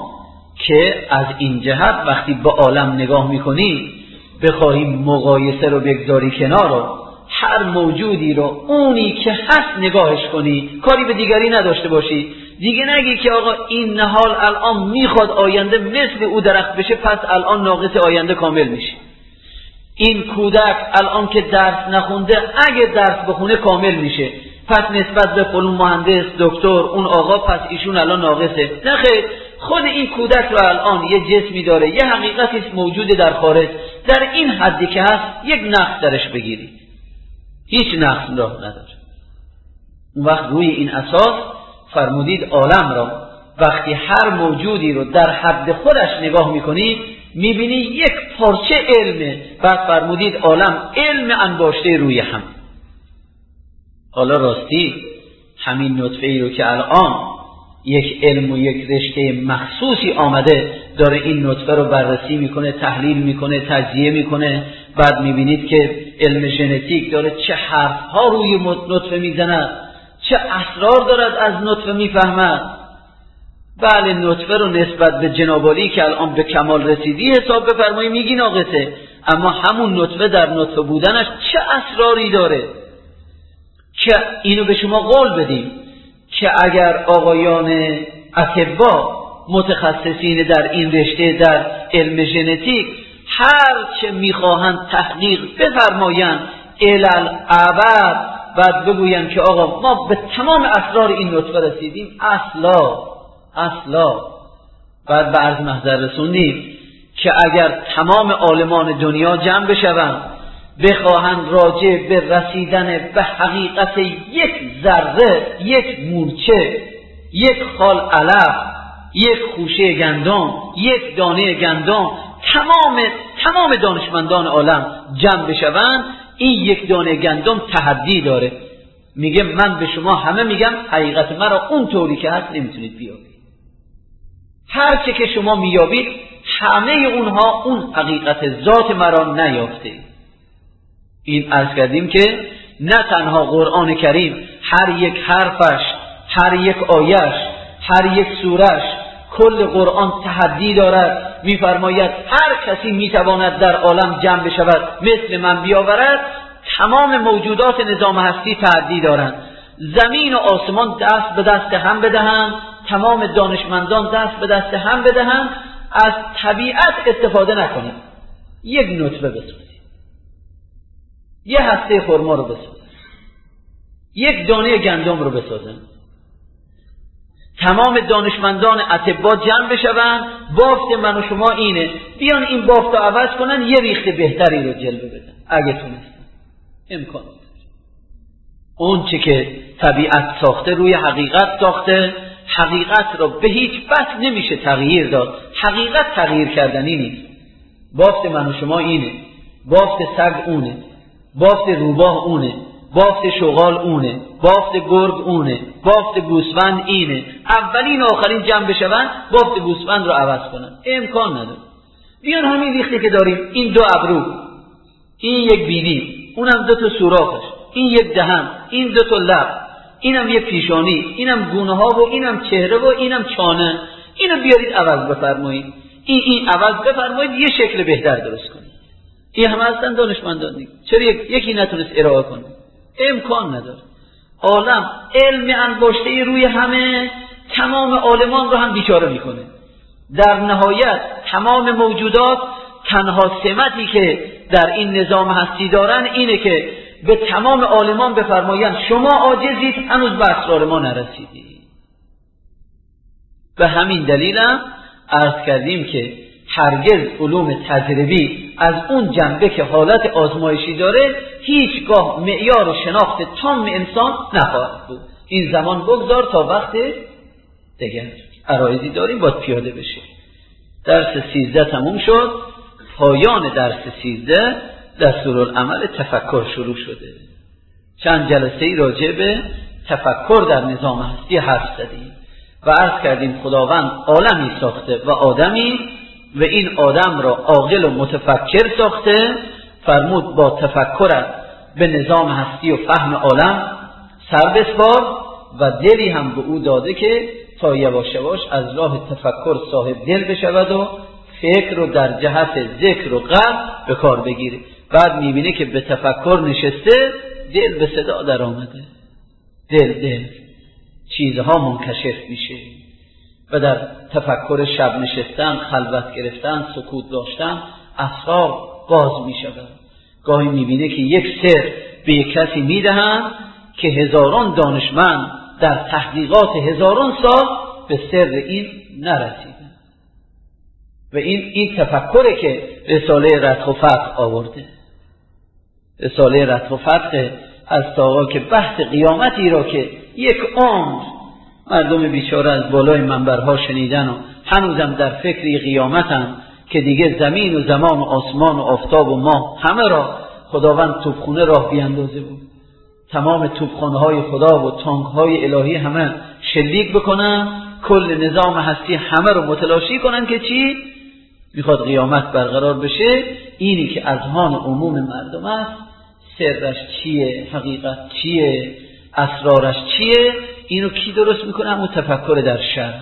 که از این جهت وقتی به عالم نگاه میکنی بخواهی مقایسه رو بگذاری کنار رو، هر موجودی رو اونی که هست نگاهش کنی، کاری به دیگری نداشته باشی. دیگه نگی که آقا این نهال الان میخواد آینده مثل او درخت بشه پس الان ناقص آینده کامل میشه. این کودک الان که درس نخونده اگه درس بخونه کامل میشه، پس نسبت به فلان مهندس دکتر اون آقا پس ایشون الان ناقصه. نه خیر، خود این کودک رو الان یه جسمی داره، یه حقیقتی موجود در خارج، در این حدی که هست یک نقص درش بگیری، هیچ نقص راه نداره. اون وقت روی این اساس فرمودید عالم را وقتی هر موجودی رو در حد خودش نگاه میکنی میبینی یک پارچه علمه. بعد فرمودید عالم علم انباشته روی هم. حالا راستی همین نطفه ای رو که الان یک علم و یک رشته مخصوصی آمده داره این نطفه رو بررسی میکنه، تحلیل میکنه، تجزیه میکنه، بعد میبینید که علم ژنتیک داره چه حرفها روی نطفه میزنه، چه اسرار دارد از نطفه میفهمد. بله نطفه رو نسبت به جنابالی که الان به کمال رسیدی حساب بفرمایی میگی ناقصه، اما همون نطفه در نطفه بودنش چه اسراری داره که اینو به شما قول بدیم که اگر آقایان اطباء متخصصین در این رشته در علم ژنتیک هر چه میخواهند تحقیق بفرمایند الالعبد بعد بگویم که آقا ما به تمام اسرار این نطفه رسیدیم، اصلا بعد به عرض محضر رسوندیم که اگر تمام عالمان دنیا جمع بشوند بخواهند راجع به رسیدن به حقیقت یک ذره، یک مورچه، یک خال علف، یک خوشه گندم، یک دانه گندم، تمام دانشمندان عالم جمع بشوند، این یک دانه گندم تحدی داره. میگه من به شما همه میگم حقیقت مرا اون طوری که هست نمیتونید بیابید. هر چه که شما میابید همه اونها اون حقیقت ذات مرا نیافته. این عرض کردیم که نه تنها قرآن کریم هر یک حرفش، هر یک آیش، هر یک سورش، کل قرآن تحدی دارد. میفرماید هر کسی میتواند در عالم جمع بشود مثل من بیاورد. تمام موجودات نظام هستی تحدی دارند. زمین و آسمان دست به دست هم بدهند، تمام دانشمندان دست به دست هم بدهند، از طبیعت استفاده نکنید. یک نطفه بسازید، یه هسته خرما رو بسازن، یک دانه گندم رو بسازن، تمام دانشمندان اطبا جمع بشوند، بافت من و شما اینه، بیان این بافت رو عوض کنن، یه ریخت بهتری رو جلوه بدن اگه تونستن. امکان نداره. اون چه که طبیعت ساخته روی حقیقت ساخته، حقیقت را به هیچ وجه نمیشه تغییر داد. حقیقت تغییر کردنی نیست. بافت من و شما اینه، بافت سگ اونه، بافت روباه اونه، بافت شغال اونه، بافت گرگ اونه، بافت گوسفند اینه. اولین و آخرین جمع بشون بافت گوسفند رو عوض کنن. امکان نداره. بیان همین ریختی که داریم، این 2 ابرو، این یک بینی، اونم 2 تا سوراخش، این یک دهن، این 2 تا لب، اینم یک پیشانی، اینم گونه ها و اینم چهره و اینم چانه، اینو بیارید عوض بفرمایید، این عوض بفرمایید، یه شکل بهتر درست کنید. این همه هستن دانشمندان دیگه. چرا یکی نتونست ارائه کنه؟ امکان نداره. عالم علم انباشته روی همه، تمام عالمان رو هم بیچاره میکنه. در نهایت تمام موجودات تنها سمتی که در این نظام هستی دارن اینه که به تمام عالمان بفرمایند شما عاجزید، هنوز به اسرار ما نرسیدید. به همین دلیلم عرض کردیم که هرگز علوم تجربی از اون جنبه که حالت آزمایشی داره هیچگاه معیار و شناخت تام انسان نخواهد بود. این زمان بگذار تا وقت دیگر. عرایضی داریم باید پیاده بشه. درس 13 تموم شد. پایان درس 13 دستورالعمل تفکر شروع شده. چند جلسه راجع به تفکر در نظام هستی حرف زدیم و عرض کردیم خداوند عالمی ساخته و آدمی، و این آدم را عاقل و متفکر ساخته. فرمود با تفکرت به نظام هستی و فهم عالم سر بسپار، و دلی هم به او داده که تا یواش یواش از راه تفکر صاحب دل بشود و فکر رو در جهت ذکر و قلب به کار بگیره. بعد میبینه که به تفکر نشسته، دل به صدا در آمده، دل چیزها منکشف میشه و در تفکر شب نشستن، خلوت گرفتن، سکوت داشتن اسرار باز میشود. گاهی میبینه که یک سر به یک کسی میدهند که هزاران دانشمند در تحقیقات هزاران سال به سر این نرسیدن. و این تفکره که رساله رتق و فتق آورده. رساله رتق و فتق از تا که بحث قیامتی را که یک عمر مردم بیچاره از بالای منبرها شنیدن و هنوزم در فکری قیامتن که دیگه زمین و زمان و آسمان و آفتاب و ماه همه را خداوند توپخونه راه بیاندازه بود. تمام توپخانه های خدا و تانک های الهی همه شلیک بکنن، کل نظام هستی همه رو متلاشی کنن که چی؟ میخواد قیامت برقرار بشه. اینی که اذهان عموم مردم است، سرش چیه، حقیقت چیه، اسرارش چیه، اینو کی درست میکنه؟ همون تفکر در شب.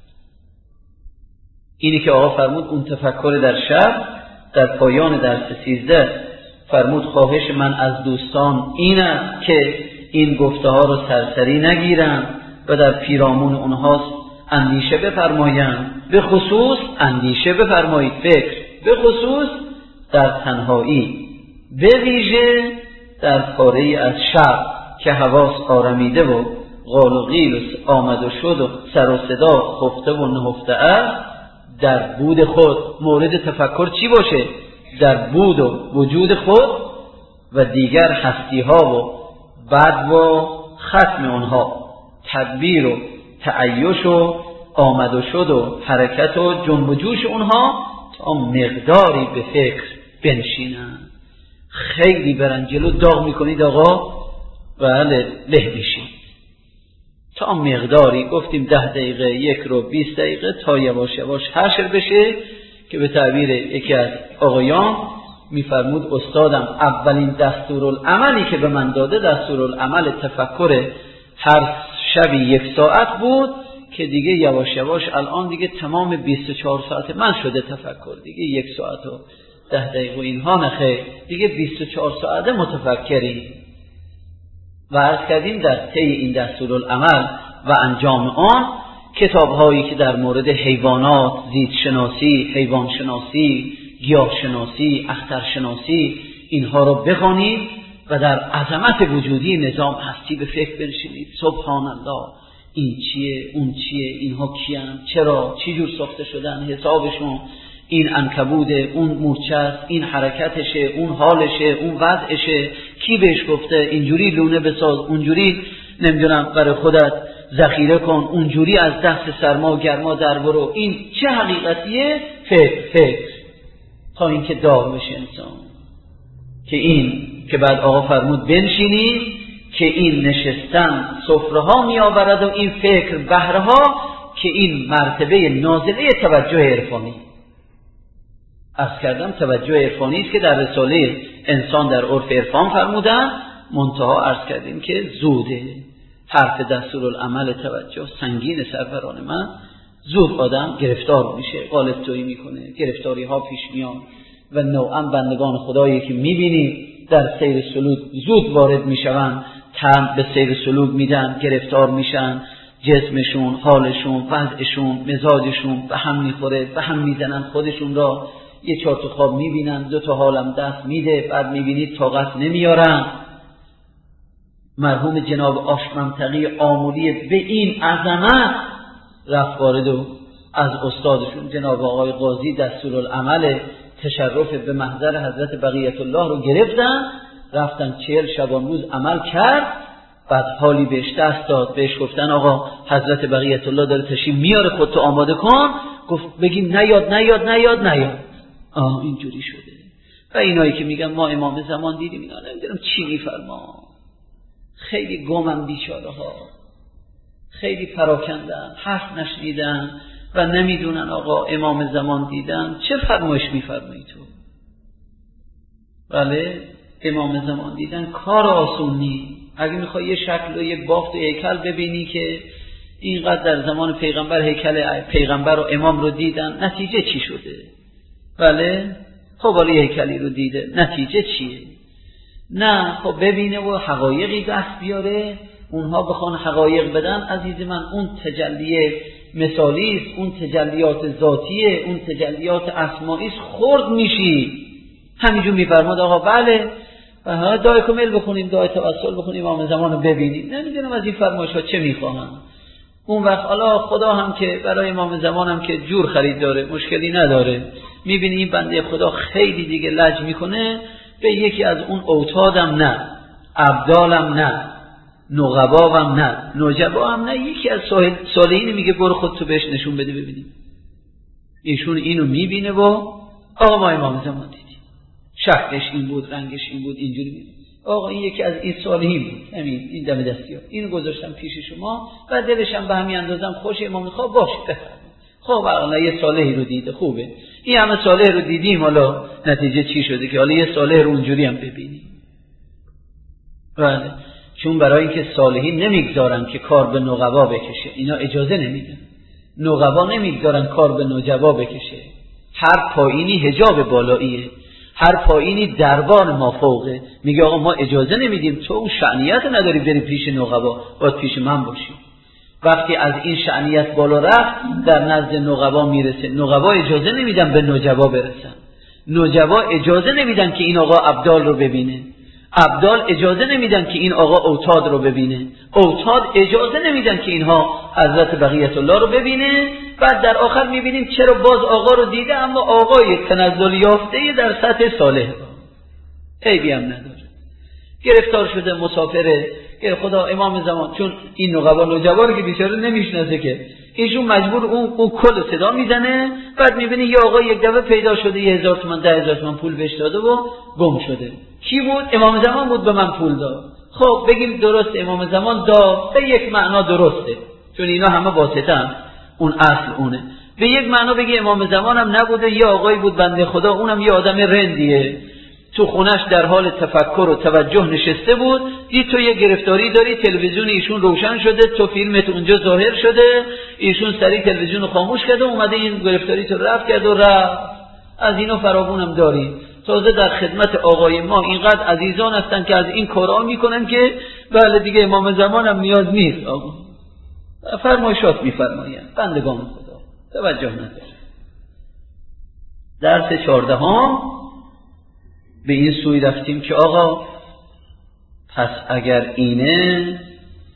اینی که آقا فرمود اون تفکر در شب. در پایان درس 13 فرمود خواهش من از دوستان این است که این گفته ها رو سرسری نگیرن و در پیرامون اونهاست اندیشه بفرمایند. به خصوص اندیشه بفرمایید، فکر، به خصوص در تنهایی، به ویژه در پاره از شب که حواس آرمیده و قال و قیل آمد و شد و سر و صدا خفته و نهفته است. در بود خود مورد تفکر چی باشه؟ در بود و وجود خود و دیگر هستی ها و بعد و ختم اونها، تدبیر و تعیش و آمد و شد و حرکت و جنب و جوش اونها تا مقداری به فکر بنشینن. خیلی برن جلو داغ میکنید آقا، بله له میشید. تا مقداری گفتیم 10 دقیقه، 1 رو 20 دقیقه، تا یواش یواش حشر بشه که به تعبیر یکی از آقایان میفرمود استادم اولین دستورالعملی که به من داده دستورالعمل تفکر هر شبی 1 ساعت بود که دیگه یواش یواش الان دیگه تمام 24 ساعت من شده تفکر، دیگه 1 ساعت و 10 دقیقه اینها نخیر، دیگه 24 ساعت متفکری. و عرض کردیم در طی این دستورالعمل و انجام آن کتاب‌هایی که در مورد حیوانات، زیستشناسی، حیوانشناسی، گیاهشناسی، اخترشناسی اینها رو بخوانید و در عظمت وجودی نظام هستی به فکر بنشینید. سبحان الله، این چیه اون چیه، اینها کیان، چرا، چی جور ساخته شدن، حسابشون، این عنکبوده، اون مورچه است، این حرکتشه، اون حالشه، اون وضعشه، کی بهش گفته اینجوری لونه بساز، اونجوری نمیدونم برای خودت ذخیره کن، اونجوری از دست سرما و گرما در برو. این چه حقیقتیه؟ فکر تا اینکه داغ بشه انسان. که این که بعد آقا فرمود بنشینیم که این نشستن سفره ها می آورد و این فکر بهره ها، که این مرتبه نازله توجه عرفانی. عرض کردم توجه عرفانی است که در رساله انسان در عرف عرفان فرمودن، منتها عرض کردیم که زوده. حرف دستورالعمل توجه سنگین سروران من، زود آدم گرفتار میشه، غالب تویی میکنه، گرفتاری ها پیش میاد و نوعا بندگان خدایی که میبینیم در سیر سلوک زود وارد میشوند، تم به سیر سلوک میدن، گرفتار میشن، جسمشون، حالشون، وضعشون، مزاجشون به هم میخوره، به هم میزنن خودشون را. یه چهار تا خواب میبینن، دو تا حالم دست میده، بعد میبینید طاقت نمیارن. مرحوم جناب آش منطقی آمولی به این عظمت رفت وارد و از استادشون جناب آقای قاضی دستورالعمل تشرف به محضر حضرت بقیت الله رو گرفتن، رفتن 40 شبانروز عمل کرد. بعد حالی بهش دست داد، بهش گفتن آقا حضرت بقیت الله داره تشریف میاره، خودتو آماده کن. گفت بگیم نیاد. اینجوری شده. و اینایی که میگن ما امام زمان دیدیم، اینا نمیدونم چی میفرما، خیلی گمن بیچاره ها، خیلی پراکندن، حرف نشنیدن و نمیدونن آقا امام زمان دیدن. چه فرمایش میفرمایی تو؟ بله امام زمان دیدن کار آسون نیست. اگه میخوای یه شکل و یک بافت و هیکل ببینی که اینقدر در زمان پیغمبر هیکل پیغمبر و امام رو دیدن، نتیجه چی شده؟ بله خب حالا هیکلی رو دیده، نتیجه چیه؟ نه خب ببینه و حقایقی دست بیاره، اونها بخوان حقایق بدن. عزیز من اون تجلی مثالی است، اون تجلیات ذاتیه، اون تجلیات اسمائی است، خرد میشی. همینجور میفرماد آقا بله دعای کامل بخونیم، دعای توسل بخونیم، امام زمان رو ببینیم. نمیدونم از این فرمایش ها چه میخواهن. اون وقت حالا خدا هم که برای امام زمان هم که جور خرید داره، مشکلی نداره. میبینی این بنده خدا خیلی دیگه لج میکنه به یکی از اون اوتادم نه، ابدالم نه، نقباوم نه، نجبا هم نه، یکی از صالحین میگه برو خودتو بهش نشون بده ببینیم. ایشون اینو میبینه و آقا ما امام زمان دیدیم، شکلش این بود، رنگش این بود، اینجوری بود. آقا این یکی از این صالحین بود، این دم دستی ها، اینو گذاشتم پیش شما و دلشم به همین اندازم خوش امام خواب باشه بفرمایید. خب حالا یه صالحی رو دیده، خوبه، این همه صالح رو دیدیم، حالا نتیجه چی شده که حالا یه صالح رو اونجوری هم ببینیم؟ بله چون برای اینکه صالحین نمیگذارن که کار به نقبا بکشه، اینا اجازه نمیدن، نقبا نمیگذارن کار به نجبا بکشه. هر پایینی حجاب بالاییه، هر پایینی دربان ما فوقه. میگه آقا ما اجازه نمیدیم، تو اون شأنیت نداری بری پیش نقبا، باید پیش من باشی. وقتی از این شأنیت بالا رفت در نزد نقبا میرسه، نقبا اجازه نمیدن به نجبا برسن، نجبا اجازه نمیدن که این آقا ابدال رو ببینه، ابدال اجازه نمیدن که این آقا اوتاد رو ببینه، اوتاد اجازه نمیدن که اینها حضرت بقیت الله رو ببینه. بعد در آخر میبینیم چرا باز آقا رو دیده اما آقای تنزل یافته در سطح صالح عیبی هم نداره، گرفتار شده مسافره. خدا امام زمان چون این نقبا نجبا رو که بیچاره نمیشناسه که، ایشون مجبور اون کل صدا میزنه. بعد میبینی یه آقا یک دفعه پیدا شده 1000 تومان 10000 تومان پول بهش داده و گم شده. کی بود؟ امام زمان بود، به من پول داد. خب بگیم درست امام زمان داد، به یک معنا درسته چون اینا همه واسطه‌ان، اون اصل اونه. به یک معنا بگی امام زمان هم نبوده، یه آقایی بود بنده خدا، اونم یه آدم رندیه، تو خونش در حال تفکر و توجه نشسته بود، دید تو یه گرفتاری داری، تلویزیون ایشون روشن شده، تو فیلمت اونجا ظاهر شده، ایشون سریع تلویزیون رو خاموش کرده، اومده این گرفتاری تو رفت کرد و رفت. از اینو فراوونم داری. تازه در خدمت آقای ما اینقدر عزیزان هستن که از این کارا میکنن که بله دیگه امام زمان هم نیاز نیست. آقا فرمایشات میفرماین، بندگان خدا توجه نداره. درس 14 به این سوی رفتیم که آقا پس اگر اینه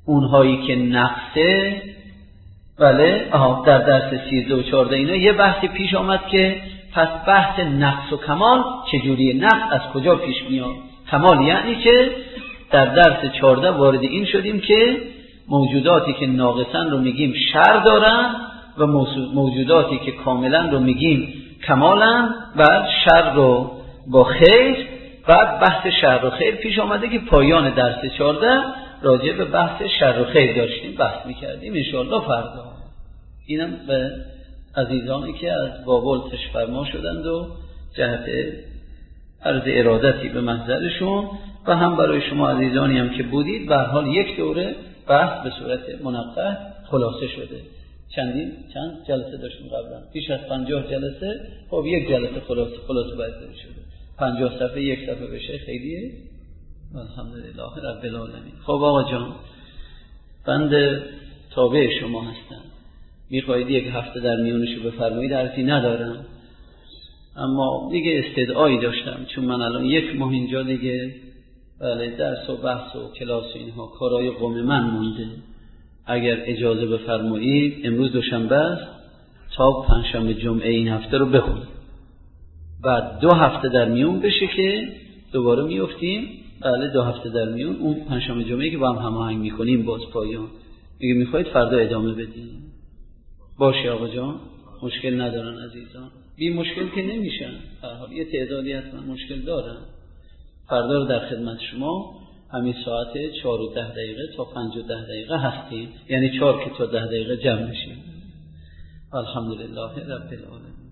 اونهایی که نقصه، بله در درس 13 و 14 اینا یه بحثی پیش آمد که پس بحث نقص و کمال چجوری، نقص از کجا پیش میاد، کمال یعنی که در درس 14 وارد این شدیم که موجوداتی که ناقصن رو میگیم شر دارن و موجوداتی که کاملن رو میگیم کمالن و شر رو با خیر. بعد بحث شر و خیر پیش آمده که پایان درس 14 راجع به بحث شر و خیر داشتیم بحث میکردیم انشاءالله فردا. اینم به عزیزانی که از بابل تشفرما شدند و جهت عرض ارادتی به محضرشون و هم برای شما عزیزانی هم که بودید به هر حال یک دوره بحث به صورت منقح خلاصه شده. چند جلسه داشتیم قبلا، بیش از 50 جلسه. خب یک جلسه خلاصه باید شده، 50 صفحه یک صفحه بشه خیلیه. الحمدلله رب العالمین. خب آقا جان، بنده تابع شما هستم، میخواهید یک هفته در میونشو بفرمایید، عرضی ندارم، اما دیگه استدعایی داشتم چون من الان یک ماه اینجا دیگه بله درس و بحث و کلاس و اینها کارهای قوم من مونده. اگر اجازه بفرمایید امروز دوشنبه است، تا پنجشنبه جمعه این هفته رو بخونیم، بعد 2 هفته در میون بشه که دوباره میافتیم. بله 2 هفته در میون، اون پنجشنبه جمعه که با هم هماهنگ میکنیم باز پایان. میگه میخواید فردا ادامه بدیم، باشه آقا جان، مشکل ندارن عزیزان، بی مشکل که نمیشن، هر حال یه تعدادی حتما مشکل دارن. فردا رو در خدمت شما همین ساعت 4 و 10 دقیقه تا 5 و 10 دقیقه هستیم، یعنی 4 که تا 10 دقیقه جمع میشیم. الحمدلله رب العالمین.